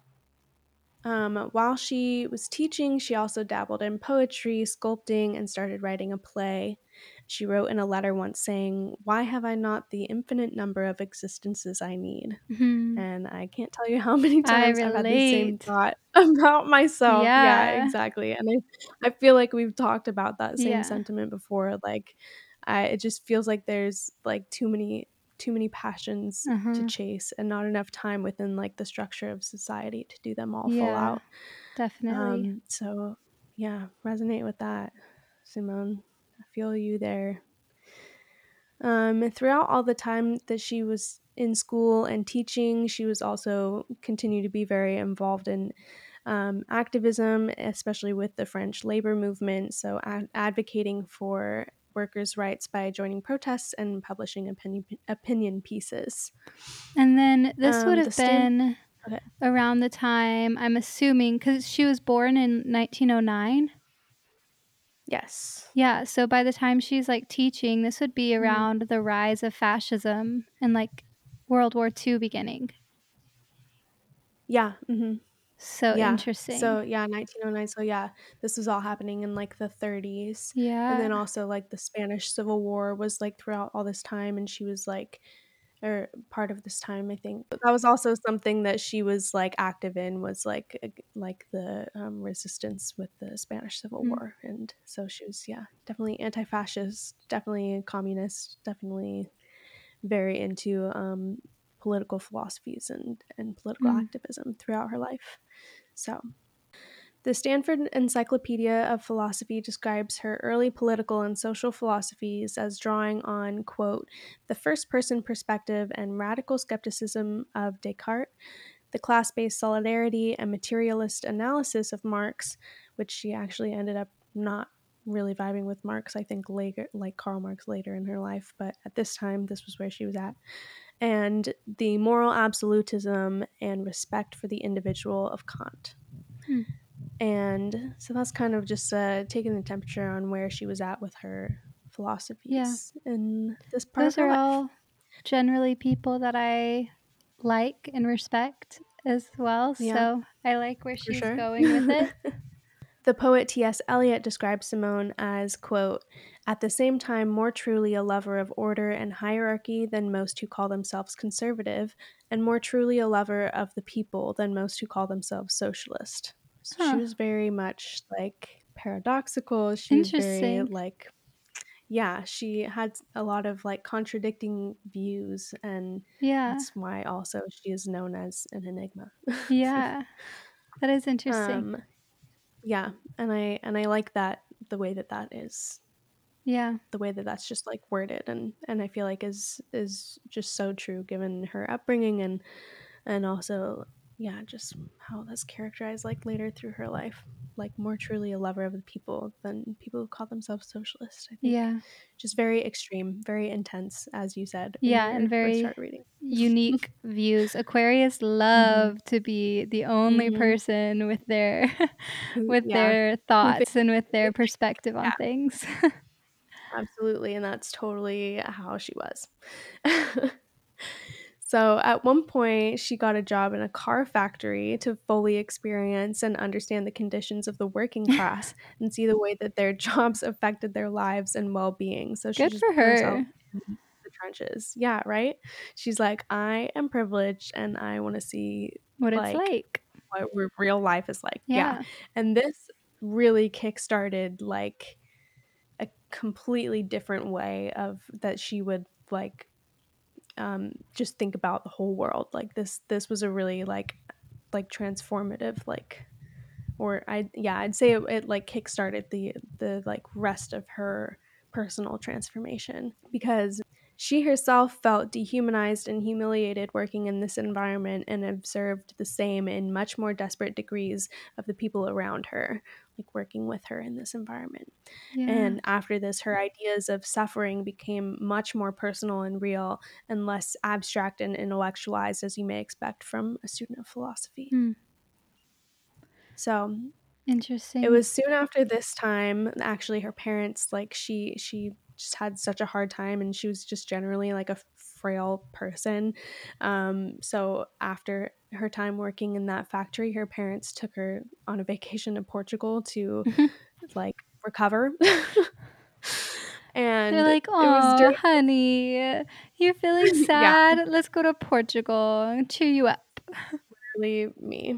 A: um, while she was teaching, she also dabbled in poetry, sculpting, and started writing a play. She wrote in a letter once saying, "Why have I not the infinite number of existences I need?"
B: Mhm.
A: And I can't tell you how many
B: I
A: times I've had the same
B: relate.
A: thought about myself. Yeah,
B: Yeah.
A: exactly. And I I feel like we've talked about that same
B: Yeah.
A: sentiment before. Like, I it just feels like there's like too many too many passions to
B: Uh-huh.
A: chase and not enough time within like the structure of society to do them all full
B: Yeah,
A: out.
B: definitely.
A: Um, so yeah, resonate with that, Simone. I feel you there. Um, throughout all the time that she was in school and teaching, she was also continued to be very involved in um, activism, especially with the French labor movement. So, ad- advocating for workers' rights by joining protests and publishing opinion, opinion pieces.
B: And then this would
A: Um, the
B: have
A: stamp.
B: been
A: Okay.
B: around the time, I'm assuming, because she was born in nineteen oh nine?
A: Yes.
B: Yeah, so by the time she's, like, teaching, this would be
A: Mhm.
B: around the rise of fascism and, like, World War two beginning.
A: Yeah. Hmm.
B: So
A: Yeah.
B: interesting.
A: So yeah, nineteen oh nine. So yeah, this was all happening in like the thirties. And
B: Yeah.
A: then also like the Spanish Civil War was like throughout all this time, and she was like or part of this time, I think. But that was also something that she was like active in, was like ag- like the um, resistance with the Spanish Civil
B: Mm,
A: War. And so she was, yeah, definitely anti-fascist, definitely a communist, definitely very into um, political philosophies and and political
B: mm.
A: activism throughout her life. So The Stanford Encyclopedia of Philosophy describes her early political and social philosophies as drawing on, quote, the first-person perspective and radical skepticism of Descartes, the class-based solidarity and materialist analysis of Marx, which she actually ended up not really vibing with Marx, I think later, like Karl Marx later in her life, but at this time, this was where she was at, and the moral absolutism and respect for the individual of Kant.
B: Hmm.
A: And so that's kind of just uh, taking the temperature on where she was at with her philosophies yeah. in this part
B: Those
A: of her
B: are
A: life.
B: all generally people that I like and respect as well. Yeah. So I like where she's sure. going with it.
A: The poet T S Eliot describes Simone as, quote, at the same time more truly a lover of order and hierarchy than most who call themselves conservative, and more truly a lover of the people than most who call themselves socialist. So huh. She was very much, like, paradoxical. She was very, like, yeah, she had a lot of, like, contradicting views, and yeah. that's why also she is known as an enigma.
B: Yeah, that is interesting.
A: Um, yeah, and I and I like that, the way that that is.
B: Yeah.
A: The way that that's just, like, worded, and and I feel like is is just so true given her upbringing, and and also, yeah, just how that's characterized, like, later through her life. Like, more truly a lover of the people than people who call themselves socialist, I think.
B: Yeah.
A: Just very extreme, very intense, as you said in
B: yeah,
A: your
B: and very
A: first reading.
B: unique views. Aquarius love mm-hmm. to be the only mm-hmm. person with their with yeah. their thoughts and with their perspective on yeah. things.
A: Absolutely, and that's totally how she was. So at one point, she got a job in a car factory to fully experience and understand the conditions of the working class and see the way that their jobs affected their lives and well-being. So she
B: Good
A: just
B: for
A: put
B: her.
A: herself in the trenches. Yeah, right? She's like, I am privileged and I want to see
B: what
A: like,
B: it's like.
A: What real life is like.
B: Yeah.
A: yeah. And this really kickstarted like a completely different way of that she would like um just think about the whole world. Like this this was a really like like transformative like or I yeah I'd say it, it like kickstarted the the like rest of her personal transformation, because she herself felt dehumanized and humiliated working in this environment and observed the same in much more desperate degrees of the people around her, like working with her in this environment. Yeah. And after this, her ideas of suffering became much more personal and real and less abstract and intellectualized, as you may expect from a student of philosophy.
B: Hmm.
A: So
B: interesting.
A: It was soon after this time, actually, her parents, like, she she just had such a hard time, and she was just generally, like, a frail person. Um, so after her time working in that factory, her parents took her on a vacation to Portugal to, like, recover. And
B: they're like, "Oh, honey, you're feeling sad? Yeah. Let's go to Portugal and cheer you up."
A: Literally me.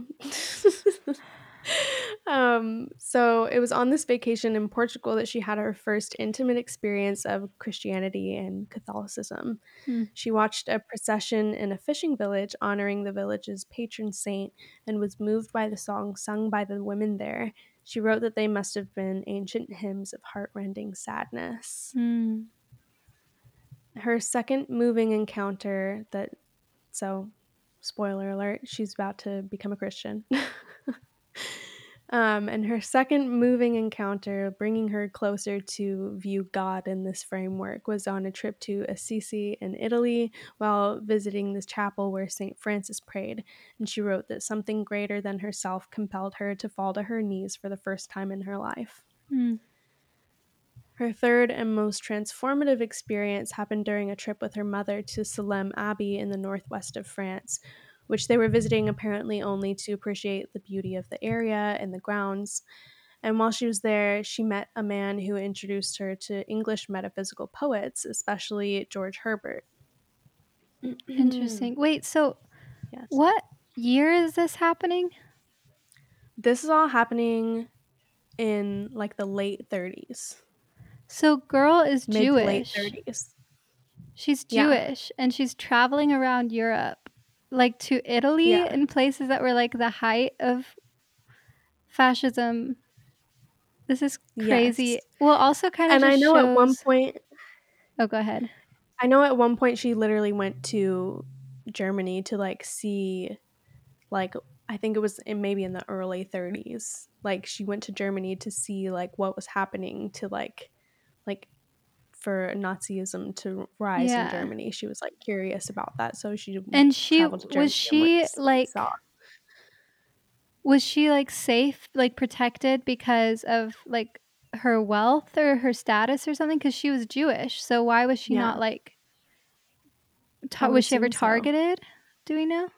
A: um, so it was on this vacation in Portugal that she had her first intimate experience of Christianity and Catholicism. Hmm. She watched a procession in a fishing village honoring the village's patron saint and was moved by the songs sung by the women there. She wrote that they must have been ancient hymns of heartrending sadness. Hmm. Her second moving encounter that, so spoiler alert, she's about to become a Christian. um, and her second moving encounter, bringing her closer to view God in this framework, was on a trip to Assisi in Italy while visiting this chapel where Saint Francis prayed. And she wrote that something greater than herself compelled her to fall to her knees for the first time in her life. Mm. Her third and most transformative experience happened during a trip with her mother to Salem Abbey in the northwest of France, which they were visiting apparently only to appreciate the beauty of the area and the grounds. And while she was there, she met a man who introduced her to English metaphysical poets, especially George Herbert.
B: Interesting. Wait, so yes. What year is this happening?
A: This is all happening in like the late thirties.
B: So girl is
A: Mid
B: Jewish.
A: To late thirties.
B: She's Jewish yeah. and she's traveling around Europe, like to Italy yeah. in places that were like the height of fascism. This is crazy.
A: Yes.
B: Well, also kind of
A: And I
B: just
A: know at one
B: shows
A: point
B: Oh, go ahead.
A: I know at one point she literally went to Germany to, like, see, like, I think it was in maybe in the early thirties. Like, she went to Germany to see, like, what was happening to, like like, for Nazism to rise in
B: Yeah.
A: Germany. She was, like, curious about that, so she
B: And she
A: traveled to
B: was
A: Germany and went to
B: she,
A: see and
B: like
A: saw.
B: was she, like, safe, like, protected because of, like, her wealth or her status or something? 'Cause she was Jewish, so why was she not,
A: Yeah.
B: like
A: I
B: ta
A: would
B: was she ever
A: assume so.
B: targeted? Do we know?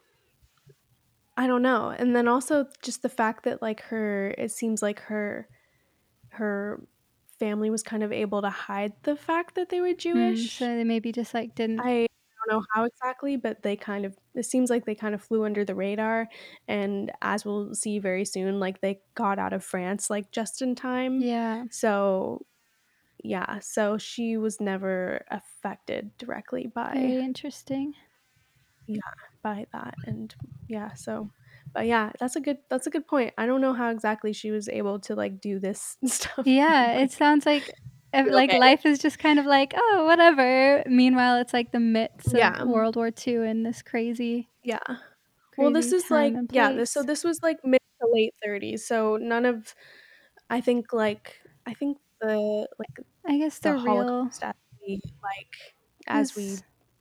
A: I don't know, and then also just the fact that, like, her it seems like her her family was kind of able to hide the fact that they were
B: Mm, so
A: Jewish.
B: they maybe just, like, didn't
A: I don't know how exactly, but they kind of it seems like they kind of flew under the radar, and as we'll see very soon, like, they got out of France, like, just in time.
B: Yeah.
A: So, yeah, so she was never affected directly by
B: Very interesting.
A: yeah, by that, and yeah, so but yeah, that's a good that's a good point. I don't know how exactly she was able to, like, do this stuff and,
B: Yeah, it
A: like,
B: sounds like ev
A: be
B: like,
A: okay.
B: life is just kind of like, "Oh, whatever." Meanwhile, it's, like, the midst of
A: Yeah.
B: World War Two in this crazy
A: Yeah. Well, this
B: crazy
A: is,
B: time
A: like
B: and
A: yeah, this so
B: place.
A: this was, like, mid to late thirties, so none of I think, like I think the, like,
B: I guess
A: the
B: the real
A: Holocaust as we, like as we
B: was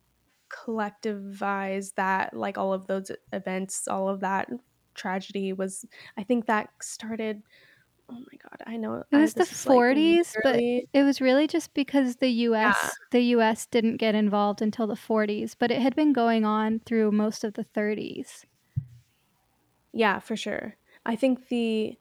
A: collectivize that, like, all of those events, all of that tragedy was I think that started oh my god, I know
B: It
A: I
B: was the
A: this is, like,
B: forties, but
A: literally
B: it was really just because the
A: yeah.
B: US the US didn't get involved until the forties, but it had been going on through most of the thirties.
A: Yeah, for sure. I think the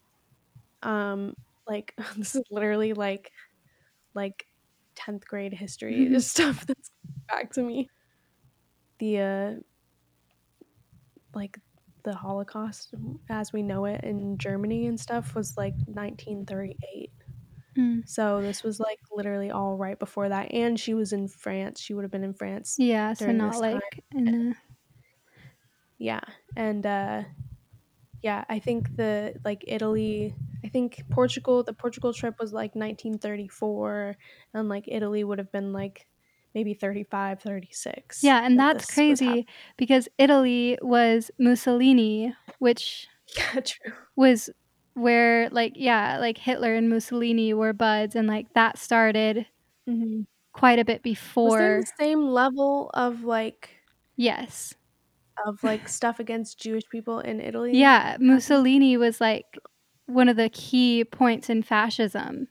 A: um, like, this is literally, like like, tenth grade history stuff that's back to me. The, uh like, the Holocaust as we know it in Germany and stuff was, like, nineteen thirty-eight.
B: Mm.
A: So this was, like, literally all right before that, and she was in France, she would've been in France
B: Yeah, so
A: during
B: not,
A: this time.
B: like, in the
A: Yeah, and, uh yeah, I think the like, Italy I think Portugal the Portugal trip was, like, nineteen thirty-four, and, like, Italy would've been, like, maybe thirty-five, thirty-six
B: Yeah, and
A: that
B: that's
A: this was happening.
B: crazy because Italy was Mussolini, which
A: Yeah, true.
B: was where, like yeah, like, Hitler and Mussolini were buds, and, like, that started
A: Mhm.
B: quite a bit
A: Was there the
B: before
A: same level of, like
B: Yes.
A: of, like, stuff against Jewish people in Italy
B: Yeah,
A: happening?
B: Mussolini was, like, one of the key points in fascism.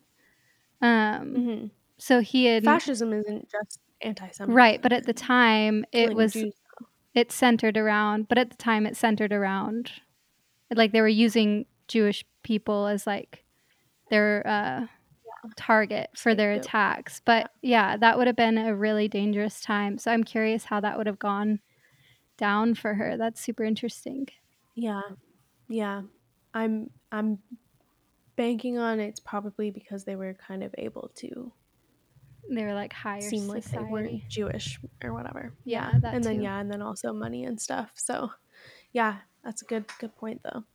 B: Um,
A: Mhm.
B: so he had n
A: Fascism isn't just
B: Right, but
A: anti-Semitism
B: at the
A: and
B: time, it
A: killing of
B: was
A: Jews, though.
B: it centered around but at the time, it centered around like, they were using Jewish people as, like, their, uh,
A: Yeah.
B: target for their
A: Scapegoat.
B: attacks,
A: Yeah.
B: but, yeah, that would've been a really dangerous time, so I'm curious how that would've gone down for her, that's super interesting.
A: Yeah. Yeah. I'm I'm banking on it's probably because they were kind of able to
B: They were, like, higher
A: seem like they
B: society.
A: weren't Jewish or whatever. Yeah,
B: Yeah, that
A: and then
B: too.
A: yeah, and then also money and stuff, so yeah, that's a good good point, though.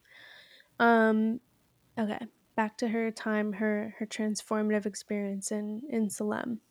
A: Um, okay, back to her time, her her transformative experience in in Salem.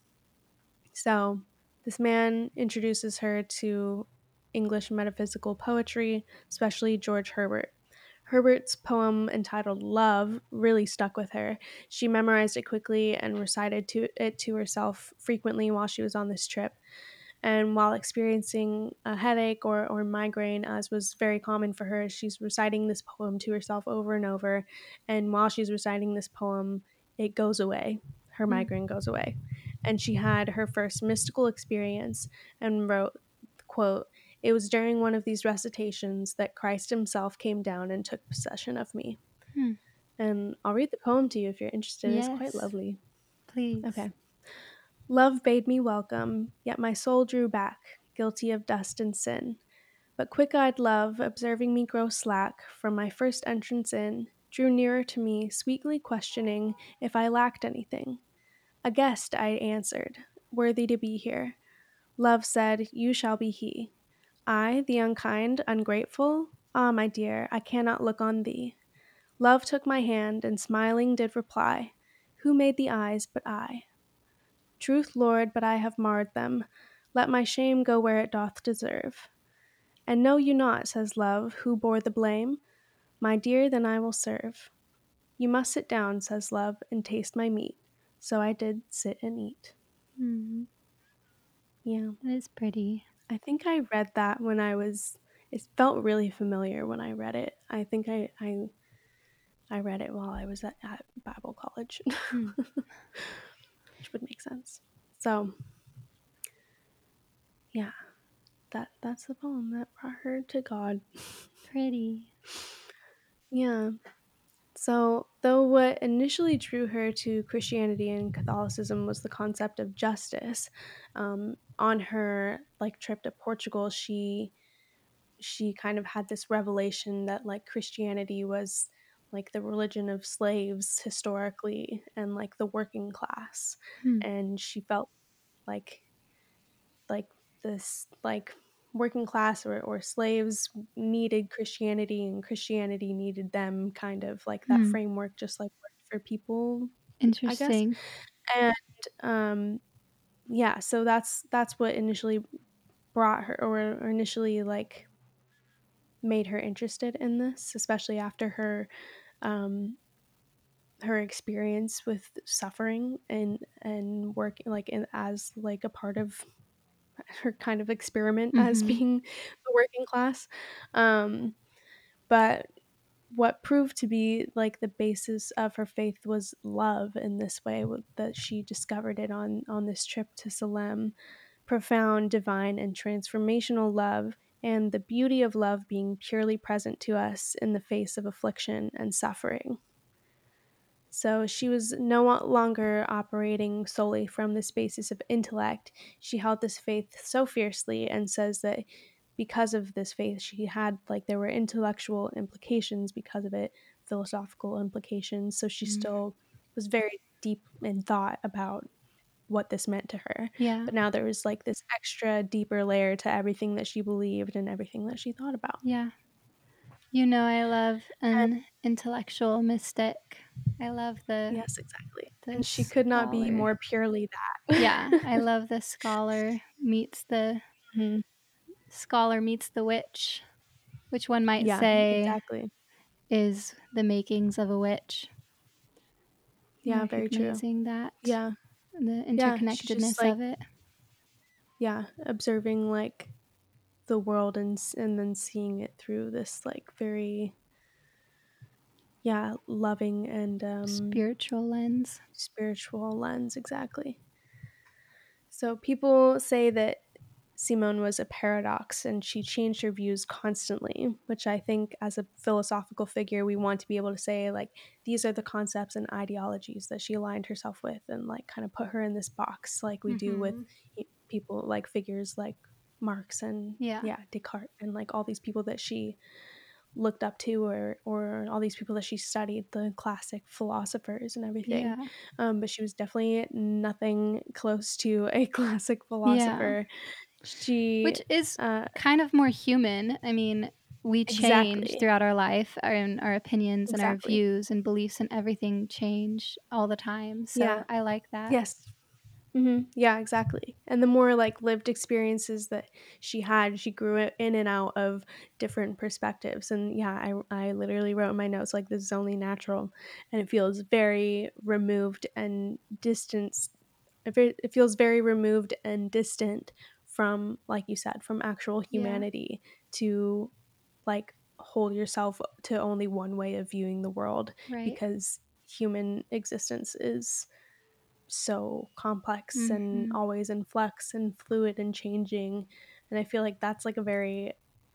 A: So, this man introduces her to English metaphysical poetry, especially George Herbert. Herbert's poem entitled "Love" really stuck with her. She memorized it quickly and recited to it to herself frequently while she was on this trip. And while experiencing a headache or, or migraine, as was very common for her, she's reciting this poem to herself over and over. And while she's reciting this poem, it goes away. Her
B: Mm.
A: migraine goes away. And she had her first mystical experience and wrote, quote, "It was during one of these recitations that Christ himself came down and took possession of me."
B: Hmm.
A: And I'll read the poem to you if you're interested. It's quite
B: Yes.
A: lovely.
B: Please.
A: Okay. Love bade me welcome, yet my soul drew back, guilty of dust and sin. But quick-eyed love, observing me grow slack from my first entrance in, drew nearer to me, sweetly questioning if I lacked anything. "A guest," I answered, "worthy to be here." Love said, "You shall be he." I, the unkind, ungrateful? Ah, my dear, I cannot look on thee. Love took my hand, and smiling did reply, "Who made the eyes but I? Truth, Lord, but I have marred them. Let my shame go where it doth deserve." "And know you not," says Love, "who bore the blame? My dear, then I will serve." "You must sit down," says Love, "and taste my meat." So I did sit and eat.
B: Mm,
A: Yeah.
B: that is pretty.
A: I think I read that when I was it felt really familiar when I read it. I think I I, I read it while I was at, at Bible college.
B: Mm.
A: Which would make sense. So, yeah. That that's the poem that brought her to God.
B: Pretty.
A: Yeah. So, though what initially drew her to Christianity and Catholicism was the concept of justice, um, on her like trip to Portugal, she she kind of had this revelation that like Christianity was like the religion of slaves historically and like the working class,
B: Hmm.
A: and she felt like like this like working class or, or slaves needed Christianity and Christianity needed them, kind of like that
B: Hmm.
A: framework just like worked for people, I guess.
B: Interesting.
A: And um yeah, so that's that's what initially brought her, or, or initially like made her interested in this, especially after her um her experience with suffering and and working like in, as like a part of her kind of experiment as
B: Mm-hmm.
A: being the working class. Um, but what proved to be like the basis of her faith was love in this way, that she discovered it on on this trip to Salem. Profound, divine, and transformational love, and the beauty of love being purely present to us in the face of affliction and suffering. So she was no longer operating solely from this basis of intellect. She held this faith so fiercely, and says that because of this faith, she had like there were intellectual implications because of it, philosophical implications. So she
B: Mm.
A: still was very deep in thought about what this meant to her.
B: Yeah.
A: But now there was like this extra deeper layer to everything that she believed and everything that she thought about.
B: Yeah. You know, I love
A: And
B: an intellectual mystic. I love the
A: yes, exactly.
B: the
A: And she could not be
B: scholar.
A: more purely that.
B: Yeah, I love the scholar meets the
A: Mhm.
B: scholar meets the witch, which one might
A: Yeah,
B: say
A: exactly.
B: is the makings of a witch.
A: Yeah, very true.
B: Recognizing that,
A: Yeah.
B: the
A: Yeah, she's just,
B: interconnectedness
A: like
B: of it.
A: yeah, observing, like, the world and s and then seeing it through this, like, very yeah, loving and, um,
B: Spiritual lens.
A: spiritual lens, exactly. So people say that Simone was a paradox and she changed her views constantly, which I think as a philosophical figure, we want to be able to say, like, these are the concepts and ideologies that she aligned herself with, and like kind of put her in this box, like we do with
B: Mm-hmm.
A: people like figures like Marx and
B: Yeah.
A: yeah, Descartes, and like all these people that she looked up to, or or all these people that she studied, the classic philosophers and everything.
B: Yeah.
A: Um, but she was definitely nothing close to a classic
B: Yeah.
A: philosopher. She
B: Which is
A: uh,
B: kind of more human. I mean, we change
A: exactly,
B: throughout our life, our, and our opinions and our
A: exactly.
B: views and beliefs and everything change all the time.
A: Yeah.
B: So I like that.
A: Yes. Hmm. Yeah, exactly. And the more like lived experiences that she had, she grew it in and out of different perspectives. And yeah, I, I literally wrote in my notes like this is only natural, and it feels very removed and distanced. It fe- it feels very removed and distant from, like you said, from actual
B: Yeah.
A: humanity, to like hold yourself to only one way of viewing the world,
B: Right.
A: because human existence is so complex and
B: Mm-hmm.
A: always in flux and fluid and changing. And I feel like that's like a very,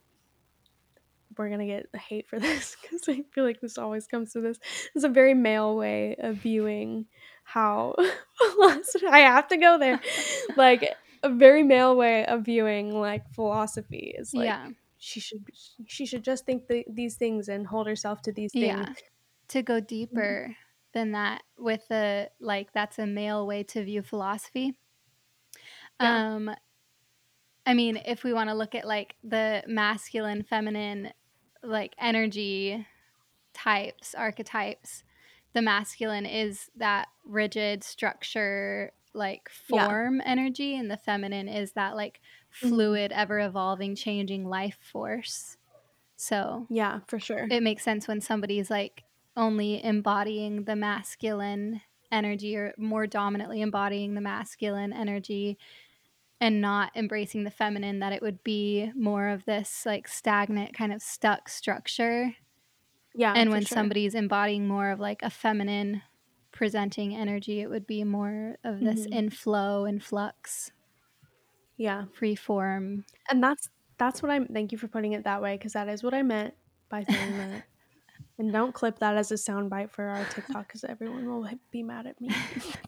A: we're gonna get hate for this because I feel like this always comes to this. It's a very male way of viewing how philosophy. I have to go there, like a very male way of viewing like philosophy is like
B: Yeah.
A: she should she should just think the, these things and hold herself to these things.
B: Yeah. To go
A: Mhm.
B: deeper than that with the like that's a male way to view philosophy.
A: Yeah.
B: Um I mean, if we want to look at like the masculine feminine like energy types, archetypes, the masculine is that rigid structure, like
A: Yeah.
B: form energy, and the feminine is that like
A: Mhm.
B: fluid, ever evolving, changing life force. So
A: Yeah, for sure.
B: it makes sense when somebody's like only embodying the masculine energy, or more dominantly embodying the masculine energy and not embracing the feminine, that it would be more of this like stagnant kind of stuck structure.
A: Yeah,
B: And
A: for
B: when
A: sure.
B: somebody's embodying more of like a feminine presenting energy, it would be more of this
A: Mhm.
B: inflow and flux,
A: Yeah.
B: free form.
A: And that's that's what I'm thank you for putting it that way, because that is what I meant by saying that. And don't clip that as a soundbite for our TikTok, because everyone will be mad at me.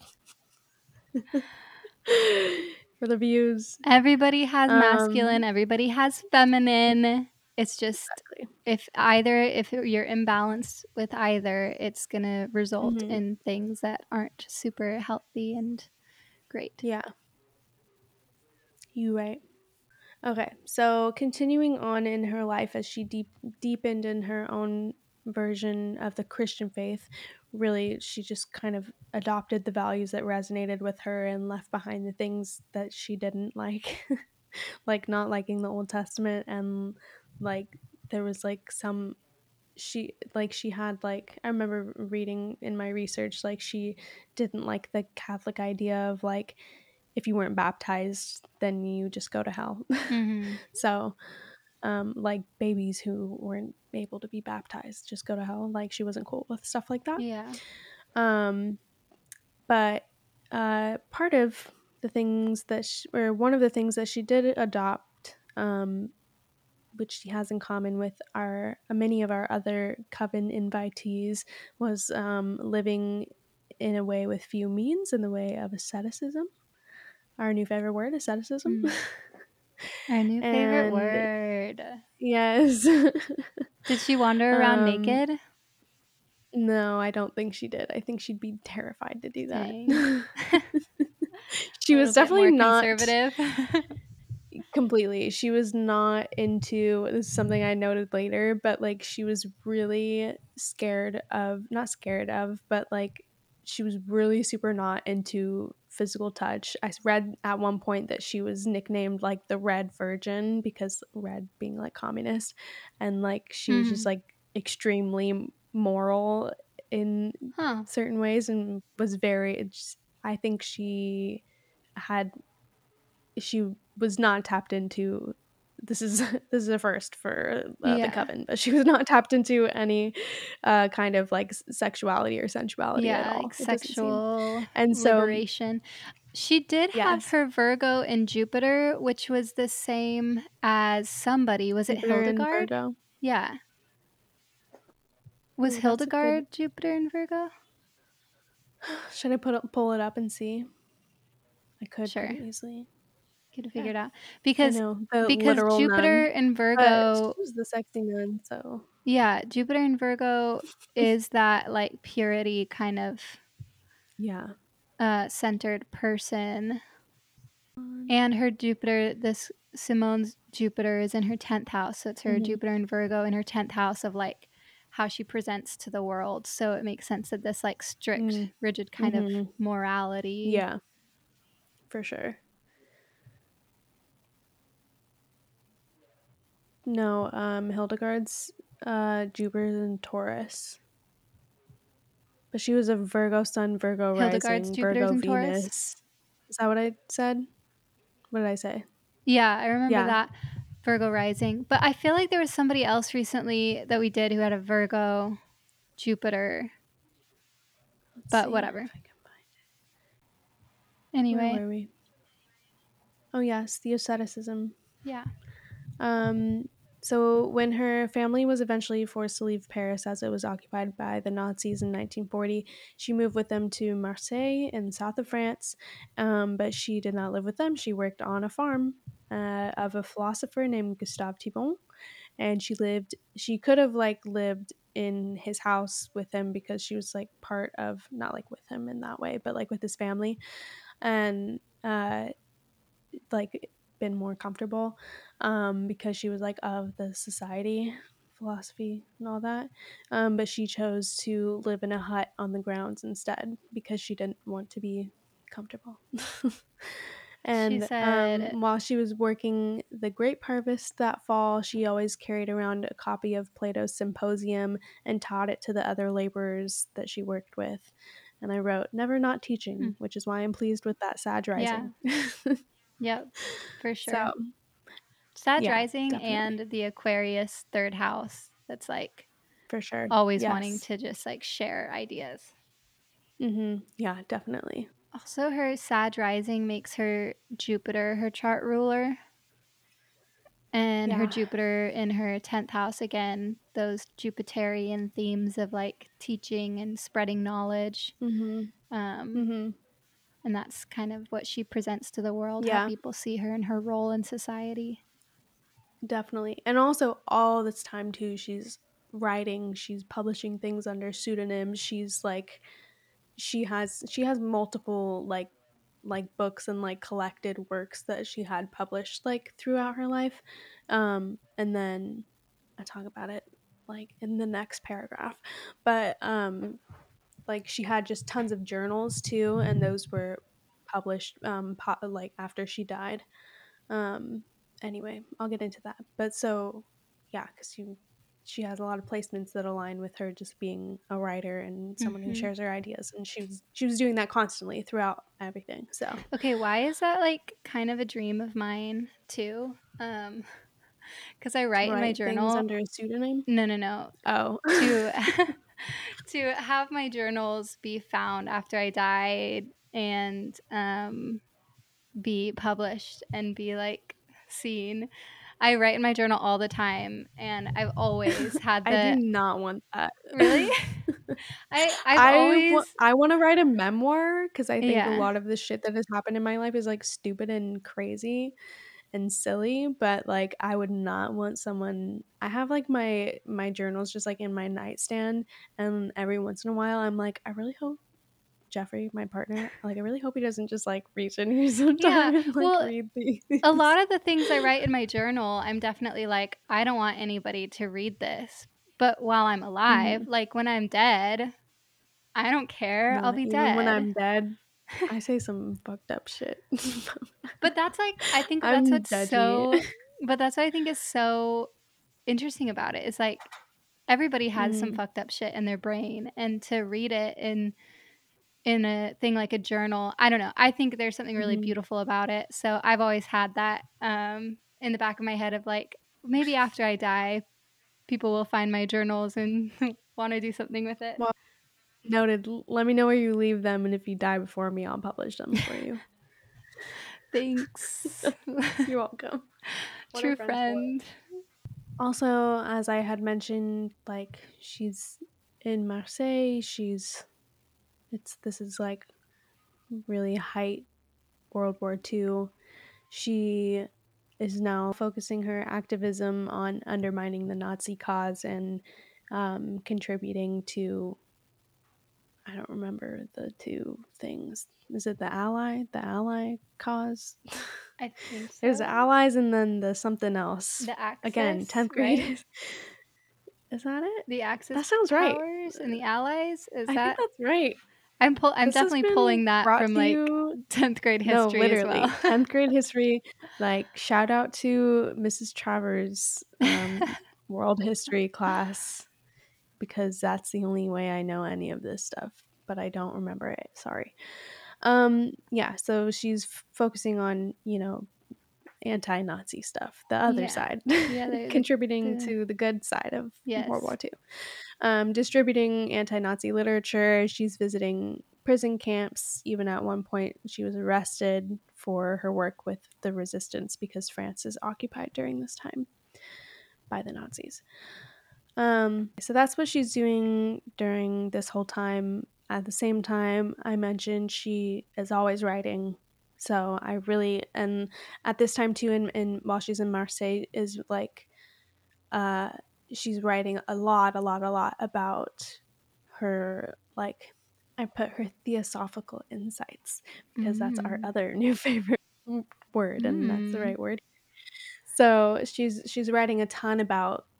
A: For the views.
B: Everybody has masculine,
A: Um,
B: everybody has feminine. It's just
A: exactly.
B: if either if you're imbalanced with either, it's going to result
A: Mhm.
B: in things that aren't super healthy and great.
A: Yeah. You right. Okay, so continuing on in her life as she deep deepened in her own version of the Christian faith, really she just kind of adopted the values that resonated with her and left behind the things that she didn't like, like not liking the Old Testament, and like there was like some she like she had like I remember reading in my research, like she didn't like the Catholic idea of like if you weren't baptized then you just go to hell.
B: Mhm.
A: So um like babies who weren't able to be baptized just go to hell, like she wasn't cool with stuff like that.
B: Yeah.
A: um but uh part of the things that she, or one of the things that she did adopt, um which she has in common with our many of our other coven invitees, was um, living in a way with few means, in the way of asceticism. Our new favorite word, asceticism.
B: Mm. Our new favorite
A: And
B: word.
A: yes.
B: Did she wander around
A: um,
B: naked?
A: no, I don't think she did. I think she'd be terrified to do that.
B: Dang.
A: She
B: A
A: was
B: little bit
A: definitely
B: more
A: not
B: conservative.
A: completely. She was not into, this is something I noted later, but like she was really scared of, not scared of, but like she was really super not into physical touch. I read at one point that she was nicknamed like the Red Virgin because red being like communist, and like she was just
B: Mhm.
A: like extremely moral in
B: Huh.
A: certain ways and was very it's, I think she had she was not tapped into, this is this is a first for uh, the
B: Yeah.
A: coven, but she was not tapped into any uh, kind of like s- sexuality or sensuality at
B: Yeah,
A: all,
B: like
A: it doesn't seem.
B: sexual
A: And so
B: liberation. She did have
A: yes,
B: her Virgo in Jupiter, which was the same as somebody. Was it
A: Jupiter and
B: Hildegard?
A: Virgo.
B: Yeah. Was
A: Ooh, that's a good.
B: Hildegard Jupiter in Virgo?
A: Should I put it, pull it up and see? I could
B: Sure.
A: pretty easily.
B: Could figure
A: Yeah,
B: it out.
A: I
B: Because
A: know the
B: because
A: literal
B: Jupiter
A: nun,
B: in
A: but
B: Virgo,
A: she was the sexy nun. So
B: yeah, Jupiter in Virgo is that like purity kind of
A: yeah,
B: uh centered person. And her Jupiter, this Simone's Jupiter is in her tenth house. So it's her
A: mm-hmm.
B: Jupiter and Virgo in her tenth house of like how she presents to the world. So it makes sense that this like strict, rigid kind of
A: Mm-hmm.
B: morality.
A: Yeah, for sure. No, um, Hildegard's uh, Jupiter's in Taurus. But she was a Virgo sun, Virgo
B: Hildegard's
A: rising,
B: Jupiter's
A: Virgo
B: in Taurus.
A: Venus. Is that what I said? What did I say?
B: Yeah, I remember
A: Yeah.
B: that. Virgo rising. But I feel like there was somebody else recently that we did who had a Virgo Jupiter.
A: Let's
B: But
A: see
B: whatever.
A: if I can find it. Where
B: Anyway,
A: were we? Oh, yes, the asceticism.
B: yeah.
A: Um, so when her family was eventually forced to leave Paris as it was occupied by the Nazis in nineteen forty, she moved with them to Marseille in south of France. Um, but she did not live with them. She worked on a farm uh, of a philosopher named Gustave Thibon, and she lived. She could have like lived in his house with him because she was like part of, not like with him in that way, but like with his family, and uh, like been more comfortable um, because she was like of the society. philosophy and all that. Um, but she chose to live in a hut on the grounds instead because she didn't want to be comfortable.
B: She
A: And um,
B: said,
A: while she was working the grape harvest that fall, she always carried around a copy of Plato's Symposium and taught it to the other laborers that she worked with. And I wrote, never not teaching,
B: hmm,
A: which is why I'm pleased with that Sag
B: yeah,
A: rising.
B: yep, for
A: So,
B: sure. Sag
A: yeah,
B: rising
A: definitely.
B: and the Aquarius third house. That's like
A: For sure.
B: always wanting
A: Yes.
B: to just like share ideas.
A: Mm-hmm. Yeah, definitely.
B: Also, her Sag rising makes her Jupiter her chart ruler, and her
A: Yeah.
B: Jupiter in her tenth house again, those Jupiterian themes of like teaching and spreading knowledge.
A: Mm-hmm.
B: Um,
A: Mm-hmm.
B: and that's kind of what she presents to the world, how
A: Yeah,
B: people see her and her role in society.
A: definitely. And also all this time too, she's writing, she's publishing things under pseudonyms. She's like she has she has multiple like like books and like collected works that she had published like throughout her life. Um and then I talk about it like in the next paragraph. But um like she had just tons of journals too, and those were published um po- like after she died. Um anyway, I'll get into that. But so yeah, cuz you she has a lot of placements that align with her just being a writer and someone who
B: Hmm.
A: shares her ideas, and she was she was doing that constantly throughout everything. So,
B: Okay, why is that like kind of a dream of mine too? Um, because I
A: to
B: write in my
A: write things
B: journal.
A: under a pseudonym.
B: No, no, no.
A: Oh.
B: To to have my journals be found after I died and um, be published and be like seen. I write in my journal all the time, and I've always had
A: I do
B: the
A: not want that.
B: really. I I've
A: I wa
B: always
A: I wanna write a memoir because I think a
B: yeah.
A: lot of the shit that has happened in my life is, like, stupid and crazy and silly, but, like, I would not want someone I have, like, my my journals just, like, in my nightstand, and every once in a while, I'm like, "I really hope Jeffrey, my partner, like, I really hope he doesn't just, like, reach in here
B: Yeah.
A: sometime and, like,
B: Well,
A: read
B: a
A: these."
B: lot of the things I write in my journal, I'm definitely like, I don't want anybody to read this. But while I'm alive,
A: Mhm.
B: like when I'm dead, I don't care. I'll
A: Nah,
B: be
A: even when
B: dead.
A: I'm dead, I say some fucked up shit.
B: But that's like I think that's
A: I'm
B: what's
A: judgy.
B: so but that's what I think is so interesting about it. Is like everybody has some
A: Mhm.
B: fucked up shit in their brain and to read it in in a thing like a journal, I don't know. I think there's something really
A: Mhm.
B: beautiful about it. So I've always had that um in the back of my head of like maybe after I die, people will find my journals and want to do something with it.
A: Well, noted. L let me know where you leave them, and if you die before me, I'll publish them for you.
B: Thanks.
A: You're welcome. What are
B: True
A: friends for?
B: friend.
A: Also, as I had mentioned, like, she's in Marseille, she's it's this is, like, really height World War two. She is now focusing her activism on undermining the Nazi cause and, um, contributing to I don't remember the two things. Is it the ally? The ally cause?
B: I think
A: There's the
B: so.
A: allies and then the something else.
B: The
A: Again,
B: Axis,
A: tenth grade
B: right?
A: is is that it?
B: The Axis
A: That sounds right.
B: powers and the Allies. Is
A: I think
B: that
A: that's right.
B: I'm pull I'm
A: This has
B: definitely
A: been
B: pulling that
A: brought
B: from
A: to
B: like
A: you
B: tenth grade
A: no,
B: history as well.
A: literally, tenth grade history, like, shout out to Missus Travers' um, world history class because that's the only way I know any of this stuff, but I don't remember it, sorry. Um, yeah, so she's f focusing on, you know, anti-Nazi stuff, the other
B: Yeah.
A: side,
B: The other the
A: contributing
B: the
A: to the good side of World
B: yes.
A: War two. Um, distributing anti-Nazi literature, she's visiting prison camps. Even at one point, she was arrested for her work with the resistance because France is occupied during this time by the Nazis. Um, so that's what she's doing during this whole time. At the same time, I mentioned she is always writing. So I really and at this time too, in, in while she's in Marseille, is like uh, she's writing a lot, a lot, a lot about her like I put her theosophical insights because that's our
B: Mm.
A: other new favorite word, and that's the
B: Mm.
A: right word. So she's she's writing a ton about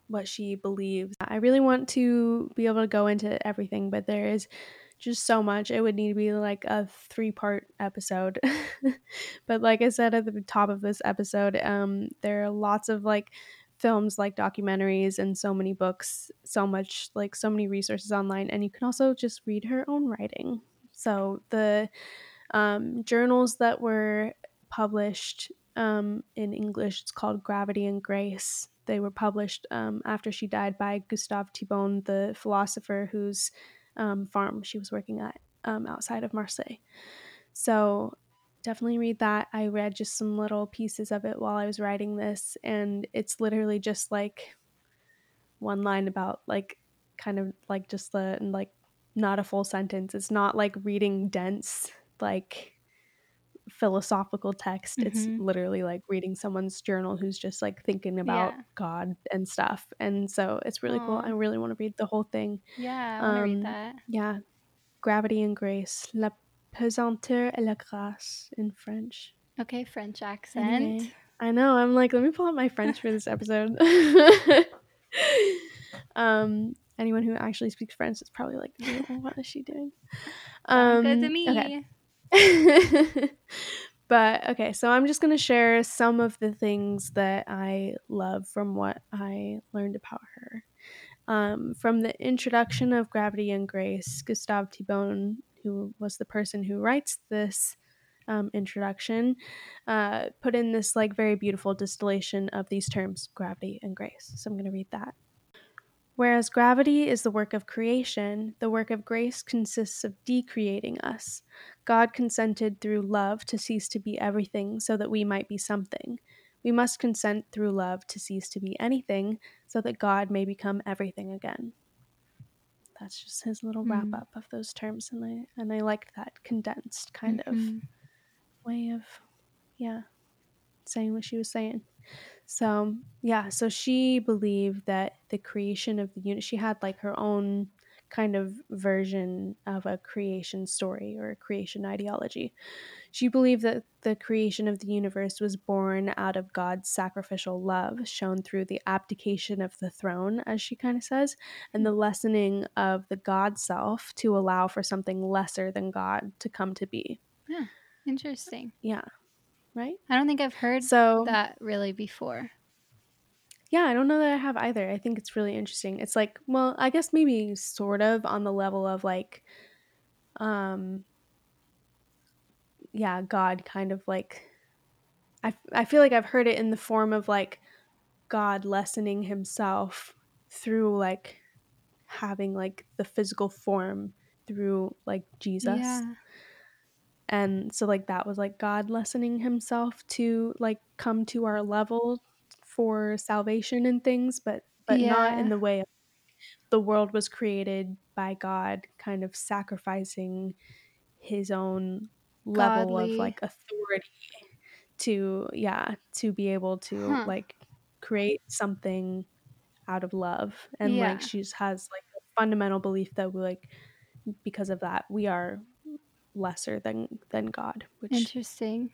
A: what she believes. I really want to be able to go into everything, but there is just so much. It would need to be like a three-part episode. But like I said at the top of this episode, um, there are lots of like films, like documentaries, and so many books, so much like so many resources online, and you can also just read her own writing. So the um, journals that were published um, in English, it's called Gravity and Grace. They were published um, after she died by Gustave Thibon, the philosopher whose um, farm she was working at um, outside of Marseille. So definitely read that. I read just some little pieces of it while I was writing this, and it's literally just like one line about like kind of like just the like not a full sentence. It's not like reading dense like philosophical text. It's
B: Mhm.
A: literally like reading someone's journal who's just like thinking about
B: Yeah.
A: God and stuff. And so it's really cool. I
B: Aw.
A: really want to read the whole thing.
B: Yeah, I wanna read
A: Um,
B: that.
A: yeah, Gravity and Grace, La pesanteur et la grâce in French.
B: Okay, French
A: Anyway,
B: accent.
A: I know. I'm like, let me pull up my French for this episode. um, anyone who actually speaks French is probably like, what is she doing?
B: Sounds good to
A: Um, okay.
B: me.
A: But okay, so I'm just going to share some of the things that I love from what I learned about her. Um, from the introduction of Gravity and Grace, Gustave Thibon, who was the person who writes this um, introduction, uh, put in this like very beautiful distillation of these terms, gravity and grace. So I'm going to read that. Whereas gravity is the work of creation, the work of grace consists of decreating us. God consented through love to cease to be everything so that we might be something. We must consent through love to cease to be anything so that God may become everything again. That's just his little wrap
B: Mm.
A: up of those terms, and I and I liked that condensed kind of
B: Mhm.
A: way of yeah, saying what she was saying. So, yeah, so she believed that the creation of the unit, she had like her own kind of version of a creation story or a creation ideology. She believed that the creation of the universe was born out of God's sacrificial love, shown through the abdication of the throne, as she kind of says, and the lessening of the God self to allow for something lesser than God to come to be.
B: Yeah, interesting.
A: Yeah, right?
B: I don't think I've heard
A: So,
B: that really before.
A: yeah, I don't know that I have either. I think it's really interesting. It's like, well, I guess maybe sort of on the level of like, um, yeah, God kind of like, I, I feel like I've heard it in the form of like God lessening himself through like having like the physical form through like Jesus.
B: Yeah.
A: And so like that was like God lessening himself to like come to our level for salvation and things, but but not in
B: Yeah.
A: the way the world was created by God kind of sacrificing his own level of
B: Godly.
A: like authority to yeah, to be able to
B: Huh.
A: like create something out of love. And like
B: Yeah.
A: she just has like a fundamental belief that we like because of that we are lesser than than God, which
B: Interesting.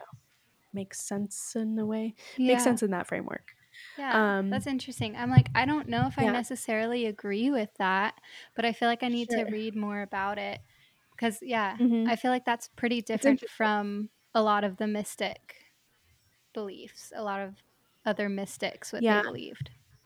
A: makes sense in a way. Makes
B: Yeah.
A: sense in that framework.
B: Yeah,
A: Um
B: that's interesting. I'm like, I don't know if I
A: yeah,
B: necessarily agree with that, but I feel like I need to
A: sure.
B: read more about it. Because, yeah,
A: Mhm.
B: I feel like that's pretty
A: It's
B: different
A: interesting.
B: from a lot of the mystic beliefs, a lot of other mystics, what they
A: Yeah.
B: believed.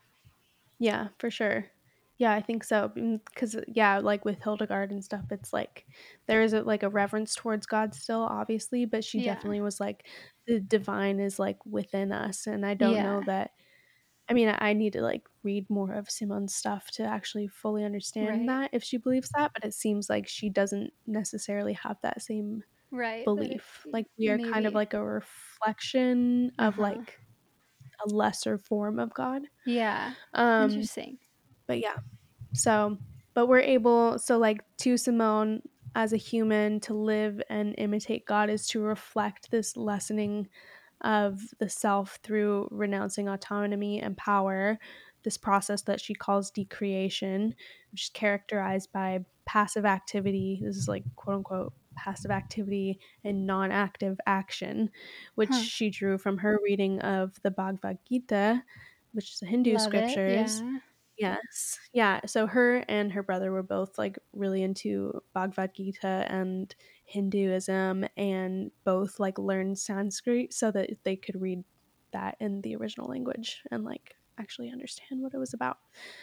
A: Yeah, for sure. Yeah, I think so. Because, yeah, like with Hildegard and stuff, it's like there is a, like a reverence towards God still, obviously, but she
B: Yeah.
A: definitely was like the divine is like within us. And I don't know
B: Yeah.
A: that. I mean, I need to like read more of Simone's stuff to actually fully understand
B: Right.
A: that if she believes that, but it seems like she doesn't necessarily have that same
B: Right. That it,
A: belief. Like we are kind of
B: maybe.
A: like a reflection
B: Uh
A: of
B: huh.
A: like a lesser form of God.
B: Yeah.
A: Um,
B: Interesting.
A: but yeah. So, but we're able, so like to Simone as a human to live and imitate God is to reflect this lessening of the self through renouncing autonomy and power, this process that she calls decreation, which is characterized by passive activity. This is like quote unquote passive activity and non active action, which
B: Huh.
A: she drew from her reading of the Bhagavad Gita, which is a Hindu
B: Love it,
A: scriptures.
B: yeah.
A: Yes. Yeah, so her and her brother were both, like, really into Bhagavad Gita and Hinduism, and both, like, learned Sanskrit so that they could read that in the original language and, like, actually understand what it was about.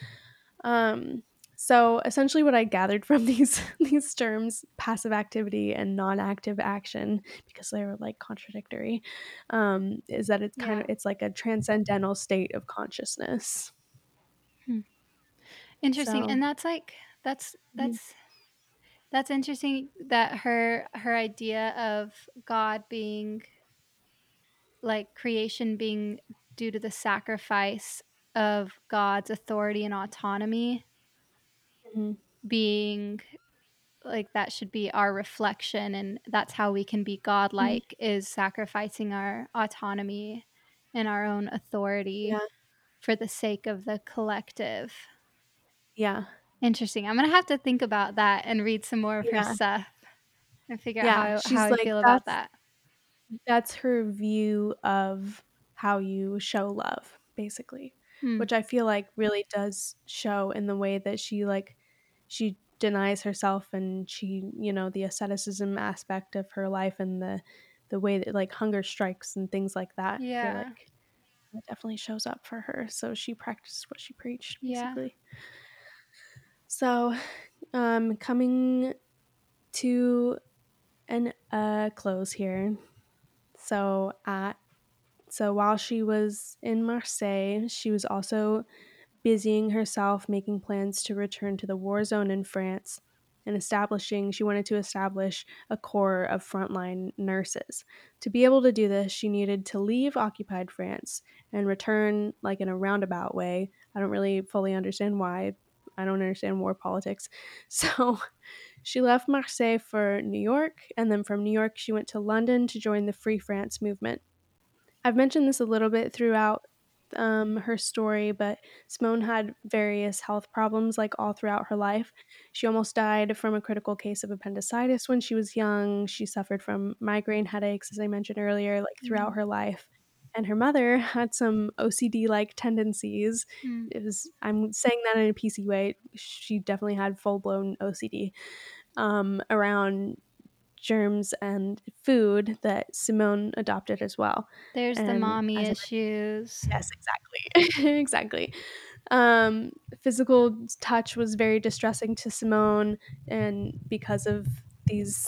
A: Um, so essentially what I gathered from these these terms, passive activity and non-active action, because they were, like, contradictory, um, is that it's kind of
B: Yeah.
A: it's like a transcendental state of consciousness.
B: Hmm. Interesting,
A: So
B: and that's, like that's
A: mhm,
B: that's that's interesting that her her idea of God being like, creation being due to the sacrifice of God's authority and autonomy
A: mhm,
B: being like, that should be our reflection, and that's how we can be
A: mhm.
B: godlike, is sacrificing our autonomy and our own authority
A: Yeah,
B: for the sake of the collective.
A: yeah,
B: Interesting. I'm gonna have to think about that and read some more of her
A: yeah,
B: stuff and figure out how
A: yeah,
B: I how
A: she's
B: I
A: like
B: feel about
A: that's
B: that.
A: that's her view of how you show love, basically,
B: Hmm.
A: which I feel like really does show in the way that she, like she denies herself and she you know, the asceticism aspect of her life and the the way that, like, hunger strikes and things like that, I feel
B: Yeah.
A: like that definitely shows up for her, so she practiced what she preached,
B: Yeah.
A: basically. So, um, coming to an, uh, close here. So at so while she was in Marseille, she was also busying herself making plans to return to the war zone in France and establishing she wanted to establish a corps of frontline nurses. To be able to do this, she needed to leave occupied France and return like in a roundabout way. I don't really fully understand why. I don't understand war politics. So she left Marseille for New York, and then from New York, she went to London to join the Free France movement. I've mentioned this a little bit throughout um, her story, but Simone had various health problems like all throughout her life. She almost died from a critical case of appendicitis when she was young. She suffered from migraine headaches, as I mentioned earlier, like throughout
B: Mm.
A: her life. And her mother had some O C D like tendencies.
B: Mm.
A: It was, I'm saying that in a P C way. She definitely had full blown O C D um, around germs and food that Simone adopted as well.
B: There's the
A: And
B: mommy
A: as I
B: issues.
A: Yes, exactly. Exactly. Um, physical touch was very distressing to Simone, and because of these,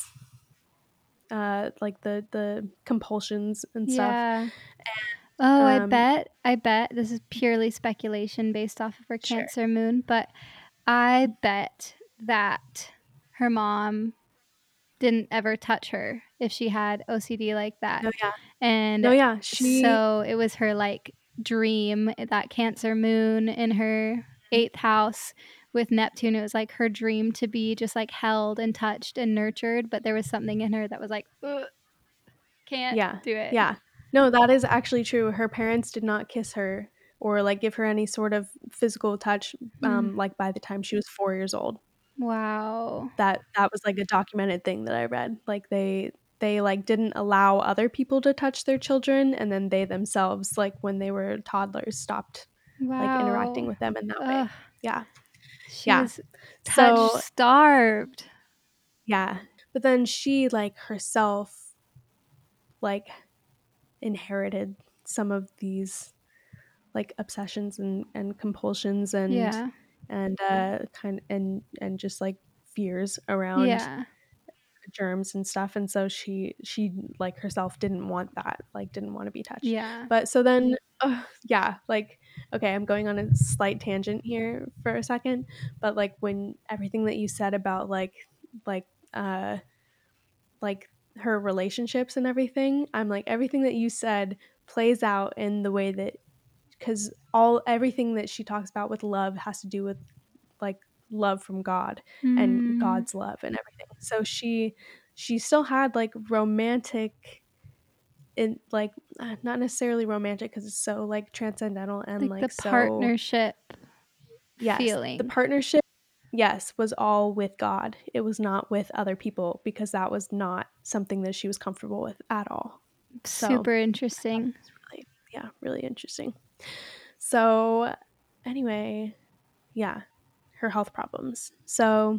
A: uh, like, the the compulsions and stuff,
B: Yeah. Oh, I
A: um
B: bet I bet this is purely speculation based off of her
A: Sure.
B: Cancer moon, but I bet that her mom didn't ever touch her if she had O C D like that.
A: No, yeah. No,
B: And
A: yeah, she
B: so it was her, like, dream, that Cancer moon in her
A: Mhm.
B: eighth house with Neptune, it was, like, her dream to be just, like, held and touched and nurtured, but there was something in her that was like, "Ugh, can't
A: Yeah,
B: do it."
A: yeah. No, that is actually true. Her parents did not kiss her or, like, give her any sort of physical touch,
B: Hmm.
A: um, like, by the time she was four years old.
B: Wow.
A: That that was, like, a documented thing that I read. Like, they they, like, didn't allow other people to touch their children, and then they themselves, like, when they were toddlers, stopped, like, interacting
B: Wow.
A: with them in that way.
B: Ugh.
A: Yeah.
B: She
A: Yeah.
B: was touch
A: So
B: starved.
A: yeah. But then she, like, herself, like, inherited some of these, like, obsessions and and compulsions and
B: Yeah.
A: and, uh, kind and and just, like, fears around
B: Yeah.
A: germs and stuff, and so she she, like, herself didn't want that, like, didn't wanna be touched.
B: Yeah.
A: But so then ugh, yeah, like, okay, I'm going on a slight tangent here for a second, but, like, when everything that you said about, like like, uh, like, her relationships and everything, I'm like, everything that you said plays out in the way that 'cause all everything that she talks about with love has to do with, like, love from God and
B: Mm.
A: God's love and everything. So she she still had, like, romantic and, like, uh, not necessarily romantic 'cause it's so, like, transcendental and,
B: Like the
A: like, so
B: partnership
A: Yes, the
B: feeling.
A: partnership yes, was all with God. It was not with other people because that was not something that she was comfortable with at all. So,
B: Super
A: I thought
B: interesting.
A: that was really yeah, really interesting. So, anyway, yeah, her health problems. So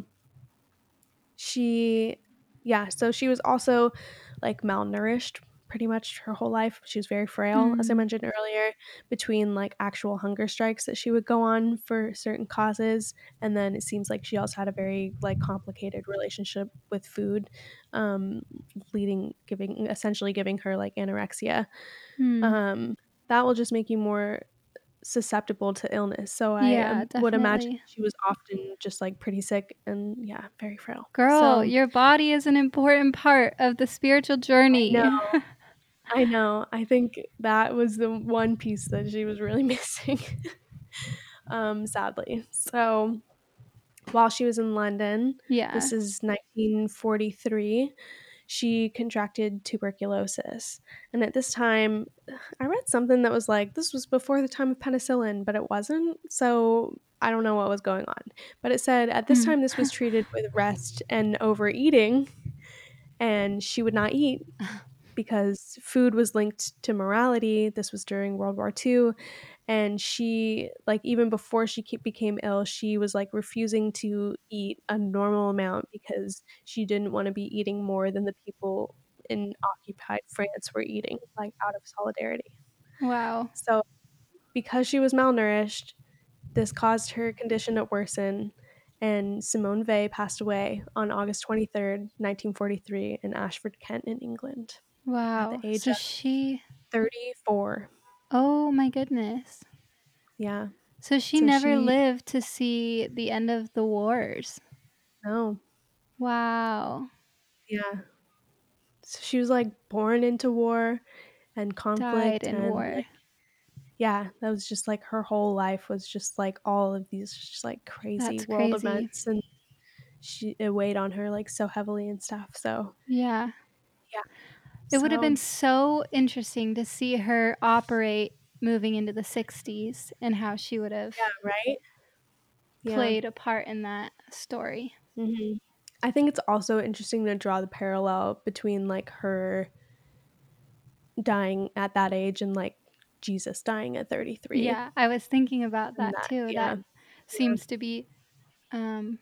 A: she yeah, so she was also, like, malnourished pretty much her whole life. She was very frail, as I
B: Mm.
A: mentioned earlier, between, like, actual hunger strikes that she would go on for certain causes, and then it seems like she also had a very, like, complicated relationship with food, um, leading giving essentially giving her, like, anorexia.
B: Mm.
A: Um, that will just make you more susceptible to illness, so I,
B: Yeah,
A: um, would imagine
B: definitely.
A: she was often just, like, pretty sick and, yeah, very frail.
B: Girl,
A: So
B: your body is an important part of the spiritual
A: I know,
B: journey.
A: I know, I think that was the one piece that she was really missing, um, sadly. So, while she was in London,
B: Yeah.
A: this is nineteen forty-three, she contracted tuberculosis, and at this time, I read something that was like, this was before the time of penicillin, but it wasn't, so I don't know what was going on, but it said, "At this
B: Mm.
A: time, this was treated with rest and overeating," and she would not eat because food was linked to morality. This was during World War two, and she like, even before she ke became ill, she was, like, refusing to eat a normal amount because she didn't wanna be eating more than the people in occupied France were eating, like, out of solidarity.
B: Wow.
A: So, because she was malnourished, this caused her condition to worsen, and Simone Weil passed away on August twenty-third, nineteen forty-three in Ashford, Kent, in England, at the
B: Wow.
A: age
B: So
A: of
B: she
A: thirty-four.
B: Oh my goodness.
A: Yeah.
B: So she
A: So
B: never
A: she
B: lived to see the end of the wars.
A: No.
B: Wow.
A: Yeah. So she was, like, born into war and
B: Died
A: conflict
B: in
A: and,
B: war.
A: like yeah, that was just, like, her whole life was just, like, all of these just, like, crazy
B: That's
A: world
B: crazy.
A: events, and she it weighed on her, like, so heavily and stuff, so
B: Yeah.
A: yeah.
B: It would have been
A: So
B: so interesting to see her operate moving into the sixties and how she would have
A: Yeah, right? Yeah.
B: played a part in that story.
A: Mhm. I think it's also interesting to draw the parallel between, like, her dying at that age and, like, Jesus dying at thirty-three.
B: Yeah, I was thinking about
A: And
B: that
A: that
B: too.
A: yeah.
B: That
A: Yeah.
B: seems to be, um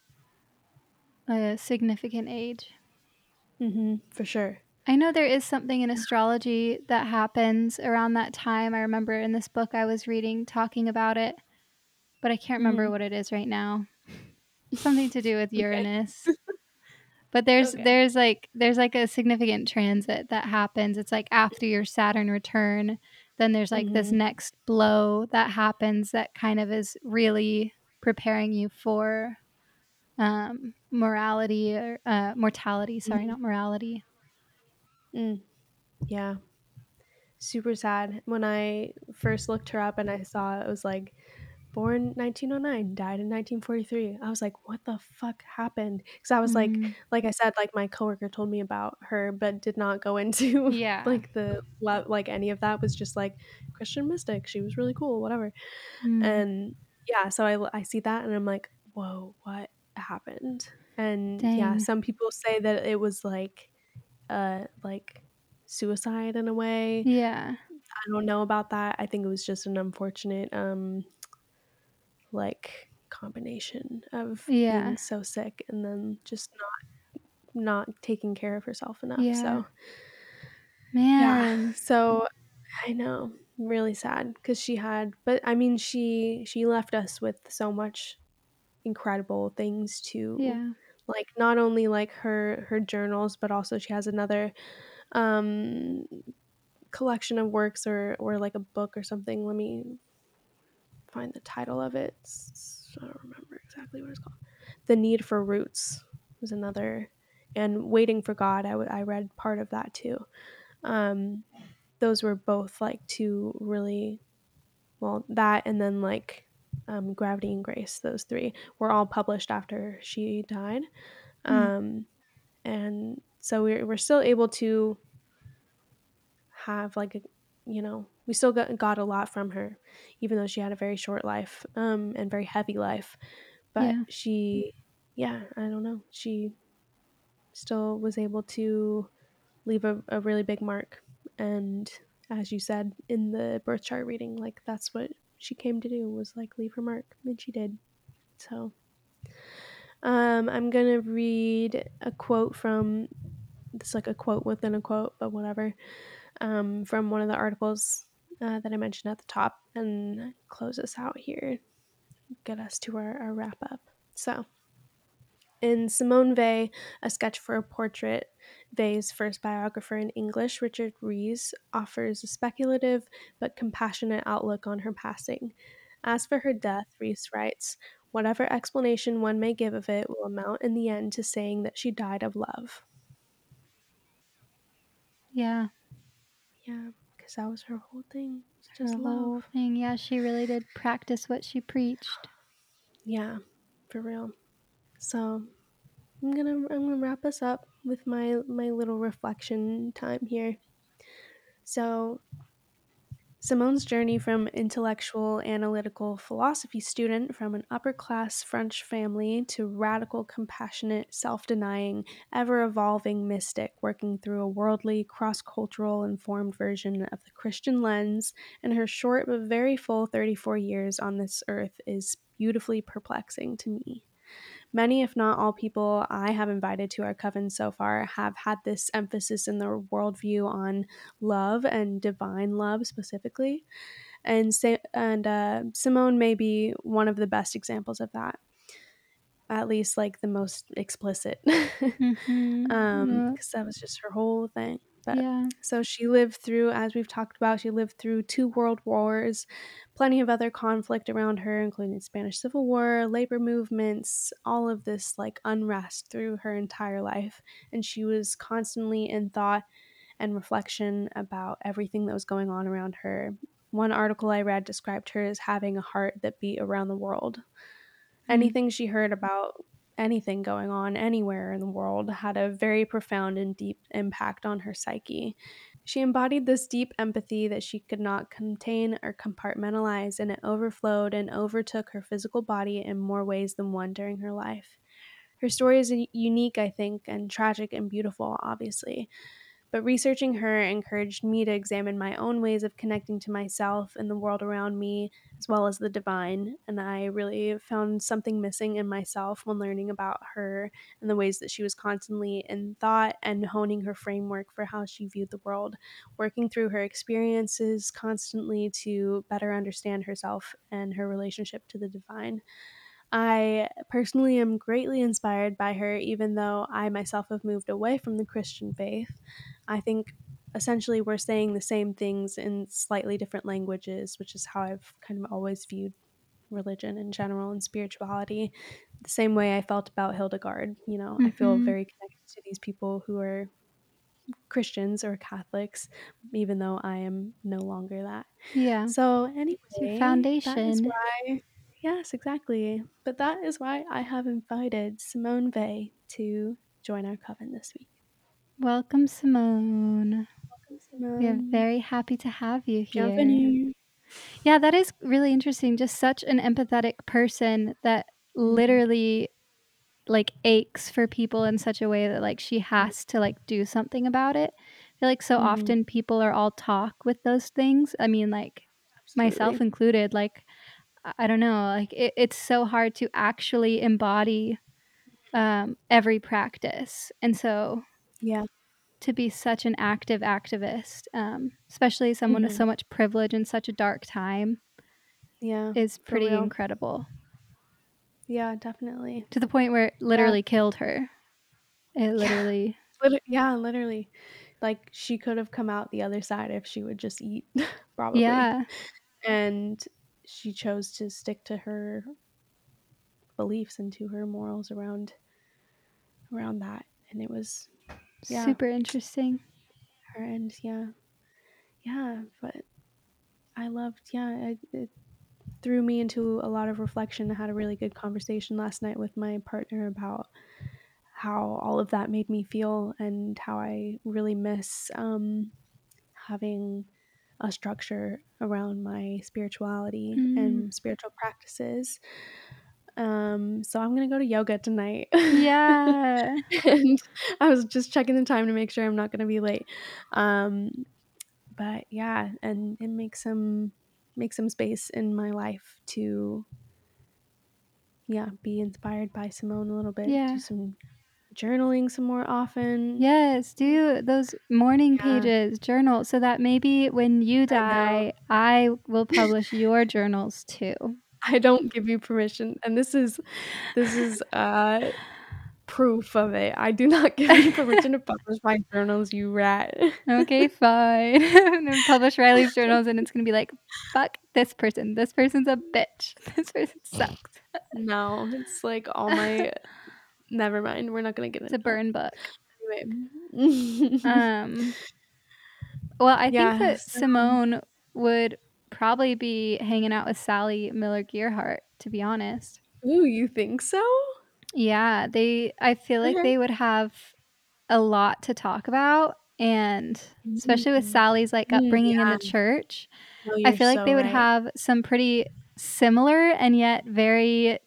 B: a significant age.
A: Mhm. For sure.
B: I know there is something in
A: Yeah.
B: astrology that happens around that time. I remember in this book I was reading talking about it, but I can't remember
A: Mhm.
B: what it is right now. Something to do with
A: Okay.
B: Uranus. But there's
A: Okay.
B: there's, like there's, like, a significant transit that happens. It's, like, after your Saturn return, then there's, like, this
A: Mhm.
B: next blow that happens that kind of is really preparing you for, um, morality or, uh, mortality, sorry,
A: Mhm.
B: not morality.
A: Mm. Yeah. Super sad. When I first looked her up and I saw it was, like, born nineteen oh nine, died in nineteen forty-three, I was like, "What the fuck happened?" 'Cause I was like
B: Mm.
A: like I said, like, my coworker told me about her, but did not go into,
B: Yeah.
A: like, the lo like, any of that, was just like, "Christian mystic, she was really cool, whatever."
B: Mm.
A: And, yeah, so I l I see that and I'm like, "Whoa, what happened?" And, yeah,
B: Dang.
A: some people say that it was, like, uh, like, suicide in a way.
B: Yeah.
A: I don't know about that. I think it was just an unfortunate, um like, combination of being
B: Yeah.
A: so sick and then just not not taking care of herself enough,
B: Yeah.
A: so yeah,
B: Man.
A: so I know, really sad 'cause she had but, I mean, she she left us with so much incredible things to
B: Yeah.
A: like, not only, like, her her journals, but also she has another, um, collection of works or or, like, a book or something. Let me find the title of it. S s I don't remember exactly what it's called. The Need for Roots was another and Waiting for God, I w I read part of that too. Um, those were both, like, two really well, that and then, like, um, Gravity and Grace, those three were all published after she died.
B: Mm.
A: Um, and so we're we're still able to have, like, a you know, we still got got a lot from her, even though she had a very short life, um, and very heavy life, but
B: Yeah.
A: she yeah, I don't know, she still was able to leave a a really big mark, and as you said in the birth chart reading, like, that's what she came to do, was like leave her mark, and she did. So um, I'm gonna read a quote from it's like a quote within a quote, but whatever, um, from one of the articles uh, that I mentioned at the top, and close us out here, get us to our, our wrap up. So, in Simone Weil, A Sketch for a Portrait, Weil's first biographer in English, Richard Rees, offers a speculative but compassionate outlook on her passing. As for her death, Rees writes, whatever explanation one may give of it will amount in the end to saying that she died of love.
B: Yeah.
A: Yeah, because that was her whole thing. It's
B: Her
A: just love.
B: whole thing. Yeah, she really did practice what she preached.
A: Yeah, for real. So I'm gonna I'm gonna wrap us up with my my little reflection time here. So Simone's journey from intellectual analytical philosophy student from an upper class French family to radical, compassionate, self denying, ever evolving mystic working through a worldly, cross cultural informed version of the Christian lens in her short but very full thirty-four years on this earth is beautifully perplexing to me. Many, if not all, people I have invited to our coven so far have had this emphasis in their worldview on love and divine love specifically. And, Sa- and uh, Simone may be one of the best examples of that, at least like the most explicit.
B: Mm-hmm.
A: um
B: Yeah.
A: because that was just her whole thing. But
B: Yeah.
A: so she lived through, as we've talked about, she lived through two world wars, plenty of other conflict around her, including the Spanish Civil War, labor movements, all of this like unrest through her entire life. And she was constantly in thought and reflection about everything that was going on around her. One article I read described her as having a heart that beat around the world.
B: Mm.
A: Anything she heard about anything going on anywhere in the world had a very profound and deep impact on her psyche. She embodied this deep empathy that she could not contain or compartmentalize, and it overflowed and overtook her physical body in more ways than one during her life. Her story is unique, I think, and tragic and beautiful, obviously. But researching her encouraged me to examine my own ways of connecting to myself and the world around me, as well as the divine. And I really found something missing in myself when learning about her and the ways that she was constantly in thought and honing her framework for how she viewed the world, working through her experiences constantly to better understand herself and her relationship to the divine. I personally am greatly inspired by her, even though I myself have moved away from the Christian faith. I think essentially we're saying the same things in slightly different languages, which is how I've kind of always viewed religion in general and spirituality. The same way I felt about Hildegard. You know, I feel
B: Mm-hmm.
A: very connected to these people who are Christians or Catholics, even though I am no longer that.
B: Yeah.
A: So,
B: It's your
A: anyway, that is
B: foundation.
A: why, yes, exactly. But that is why I have invited Simone Weil to join our coven this week.
B: Welcome, Simone.
A: Welcome,
B: We are
A: Simone.
B: very happy to have you here.
A: Bienvenue.
B: Yeah, that is really interesting. Just such an empathetic person that
A: Mhm.
B: literally like aches for people in such a way that like she has to like do something about it. I feel like so
A: Mhm.
B: often people are all talk with those things. I mean, like myself
A: Absolutely.
B: included, like I I don't know, like it, it's so hard to actually embody um, every practice. And so
A: Yeah.
B: to be such an active activist, um, especially someone with
A: Mhm.
B: so much privilege in such a dark time,
A: Yeah,
B: is
A: for
B: pretty
A: real.
B: incredible.
A: Yeah, definitely.
B: To the point where it
A: Yeah.
B: literally killed her. It
A: Yeah.
B: literally,
A: Liter- yeah, literally. Like she could have come out the other side if she would just eat, probably.
B: yeah,
A: And she chose to stick to her beliefs and to her morals around around that. And it was, yeah,
B: super interesting.
A: her end. Yeah, yeah. But I loved, yeah, it, it threw me into a lot of reflection. I had a really good conversation last night with my partner about how all of that made me feel and how I really miss um, having a structure around my spirituality
B: Mm,
A: and spiritual practices. Um, so I'm gonna go to yoga tonight.
B: yeah.
A: And I was just checking the time to make sure I'm not gonna be late. Um, but yeah, and and make some make some space in my life to, yeah, be inspired by Simone a little bit.
B: Yeah.
A: Do some journaling some more often.
B: Yes, do those morning
A: Yeah.
B: pages, journal, so that maybe when you
A: I know.
B: die, I will publish your journals too.
A: I don't give you permission, and this is this is, uh, proof of it. I do not give you permission to publish my journals, you rat.
B: Okay, fine. I'm gonna publish Riley's journals, and it's gonna be like, "Fuck this person. This person's a bitch. This person sucks."
A: No, it's like all my never mind, we're not gonna get
B: It's a
A: into that.
B: burn book.
A: Anyway.
B: Um, well, I think
A: Yeah,
B: that
A: so
B: Simone would probably be hanging out with Sally Miller-Gearhart, to be honest.
A: Ooh, you think so?
B: Yeah, they I feel like
A: Okay.
B: they would have a lot to talk about, and especially with
A: Mm.
B: Sally's, like,
A: Mm,
B: upbringing in
A: yeah.
B: the church,
A: No,
B: I
A: you're
B: feel like
A: so
B: they would
A: right.
B: have some pretty similar and yet very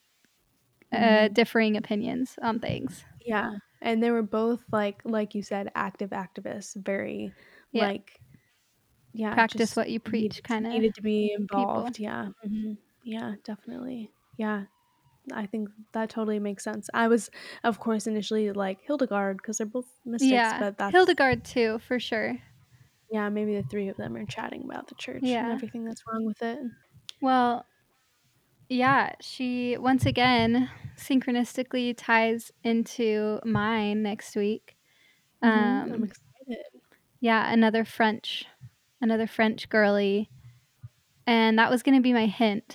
B: uh,
A: Mhm.
B: differing opinions on things.
A: Yeah, and they were both, like like you said, active activists, very,
B: Yeah.
A: like yeah,
B: Practice
A: just
B: what you
A: needed
B: preach kinda
A: needed to be
B: people.
A: involved, yeah, mhm. Yeah, definitely. Yeah, I think that totally makes sense. I was, of course, initially like Hildegard 'cause they're both mystics,
B: Yeah,
A: but that's
B: Hildegard too, for sure.
A: yeah, maybe the three of them are chatting about the church and
B: Yeah.
A: everything that's wrong with it.
B: Well, yeah, she once again synchronistically ties into mine next week.
A: Mhm, I'm
B: Um,
A: excited.
B: yeah, another French another French girly, and that was gonna be my hint.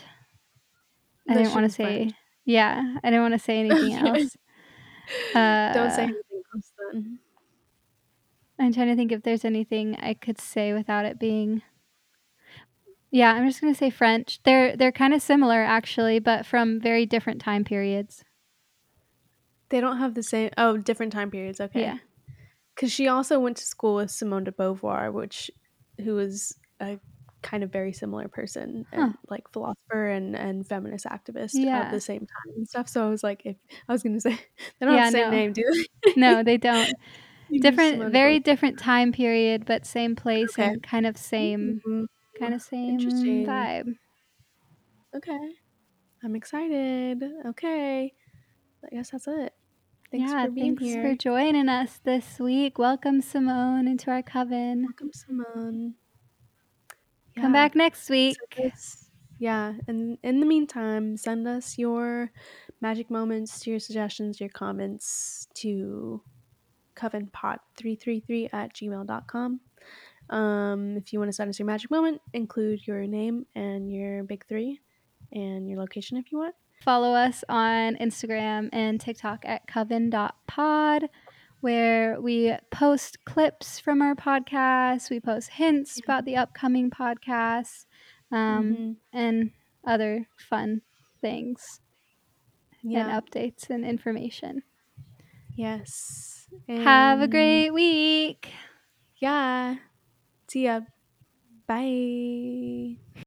B: I
A: That
B: didn't
A: she
B: wanna
A: was French.
B: say yeah, I didn't wanna say anything
A: Okay.
B: else.
A: Don't say
B: Uh
A: anything else then.
B: I'm trying to think if there's anything I could say without it being Yeah, I'm just gonna say French. They're they're kinda similar actually, but from very different time periods.
A: They don't have the same oh, different time periods, okay.
B: Yeah.
A: 'Cause she also went to school with Simone de Beauvoir, which who was a kind of very similar person
B: Huh.
A: and, like, philosopher and and feminist activist at
B: Yeah.
A: the same time and stuff, so I was like, if I was gonna say they don't have the
B: Yeah,
A: same
B: no.
A: name, do they?
B: No, they don't.
A: Maybe
B: Different
A: Simone de Beauvoir.
B: very different time period, but same place
A: Okay.
B: and kind of same
A: Ooh,
B: kinda same
A: interesting.
B: vibe.
A: Okay. I'm excited. Okay. I guess that's it. Thanks
B: Yeah,
A: for being
B: thanks for
A: here.
B: joining us this week. Welcome, Simone, into our coven.
A: Welcome, Simone.
B: Come
A: Yeah.
B: back next week.
A: Send us yeah, and in the meantime, send us your magic moments, your suggestions, your comments to covenpod three three three at gmail dot com. Um, if you wanna send us your magic moment, include your name and your big three and your location if you want.
B: Follow us on Instagram and TikTok at coven dot pod, where we post clips from our podcast, we post hints
A: Yeah.
B: about the upcoming podcasts, um,
A: Mhm.
B: and other fun things and
A: Yeah.
B: updates and information.
A: Yes.
B: Have a
A: And
B: great week.
A: yeah. See ya. Bye.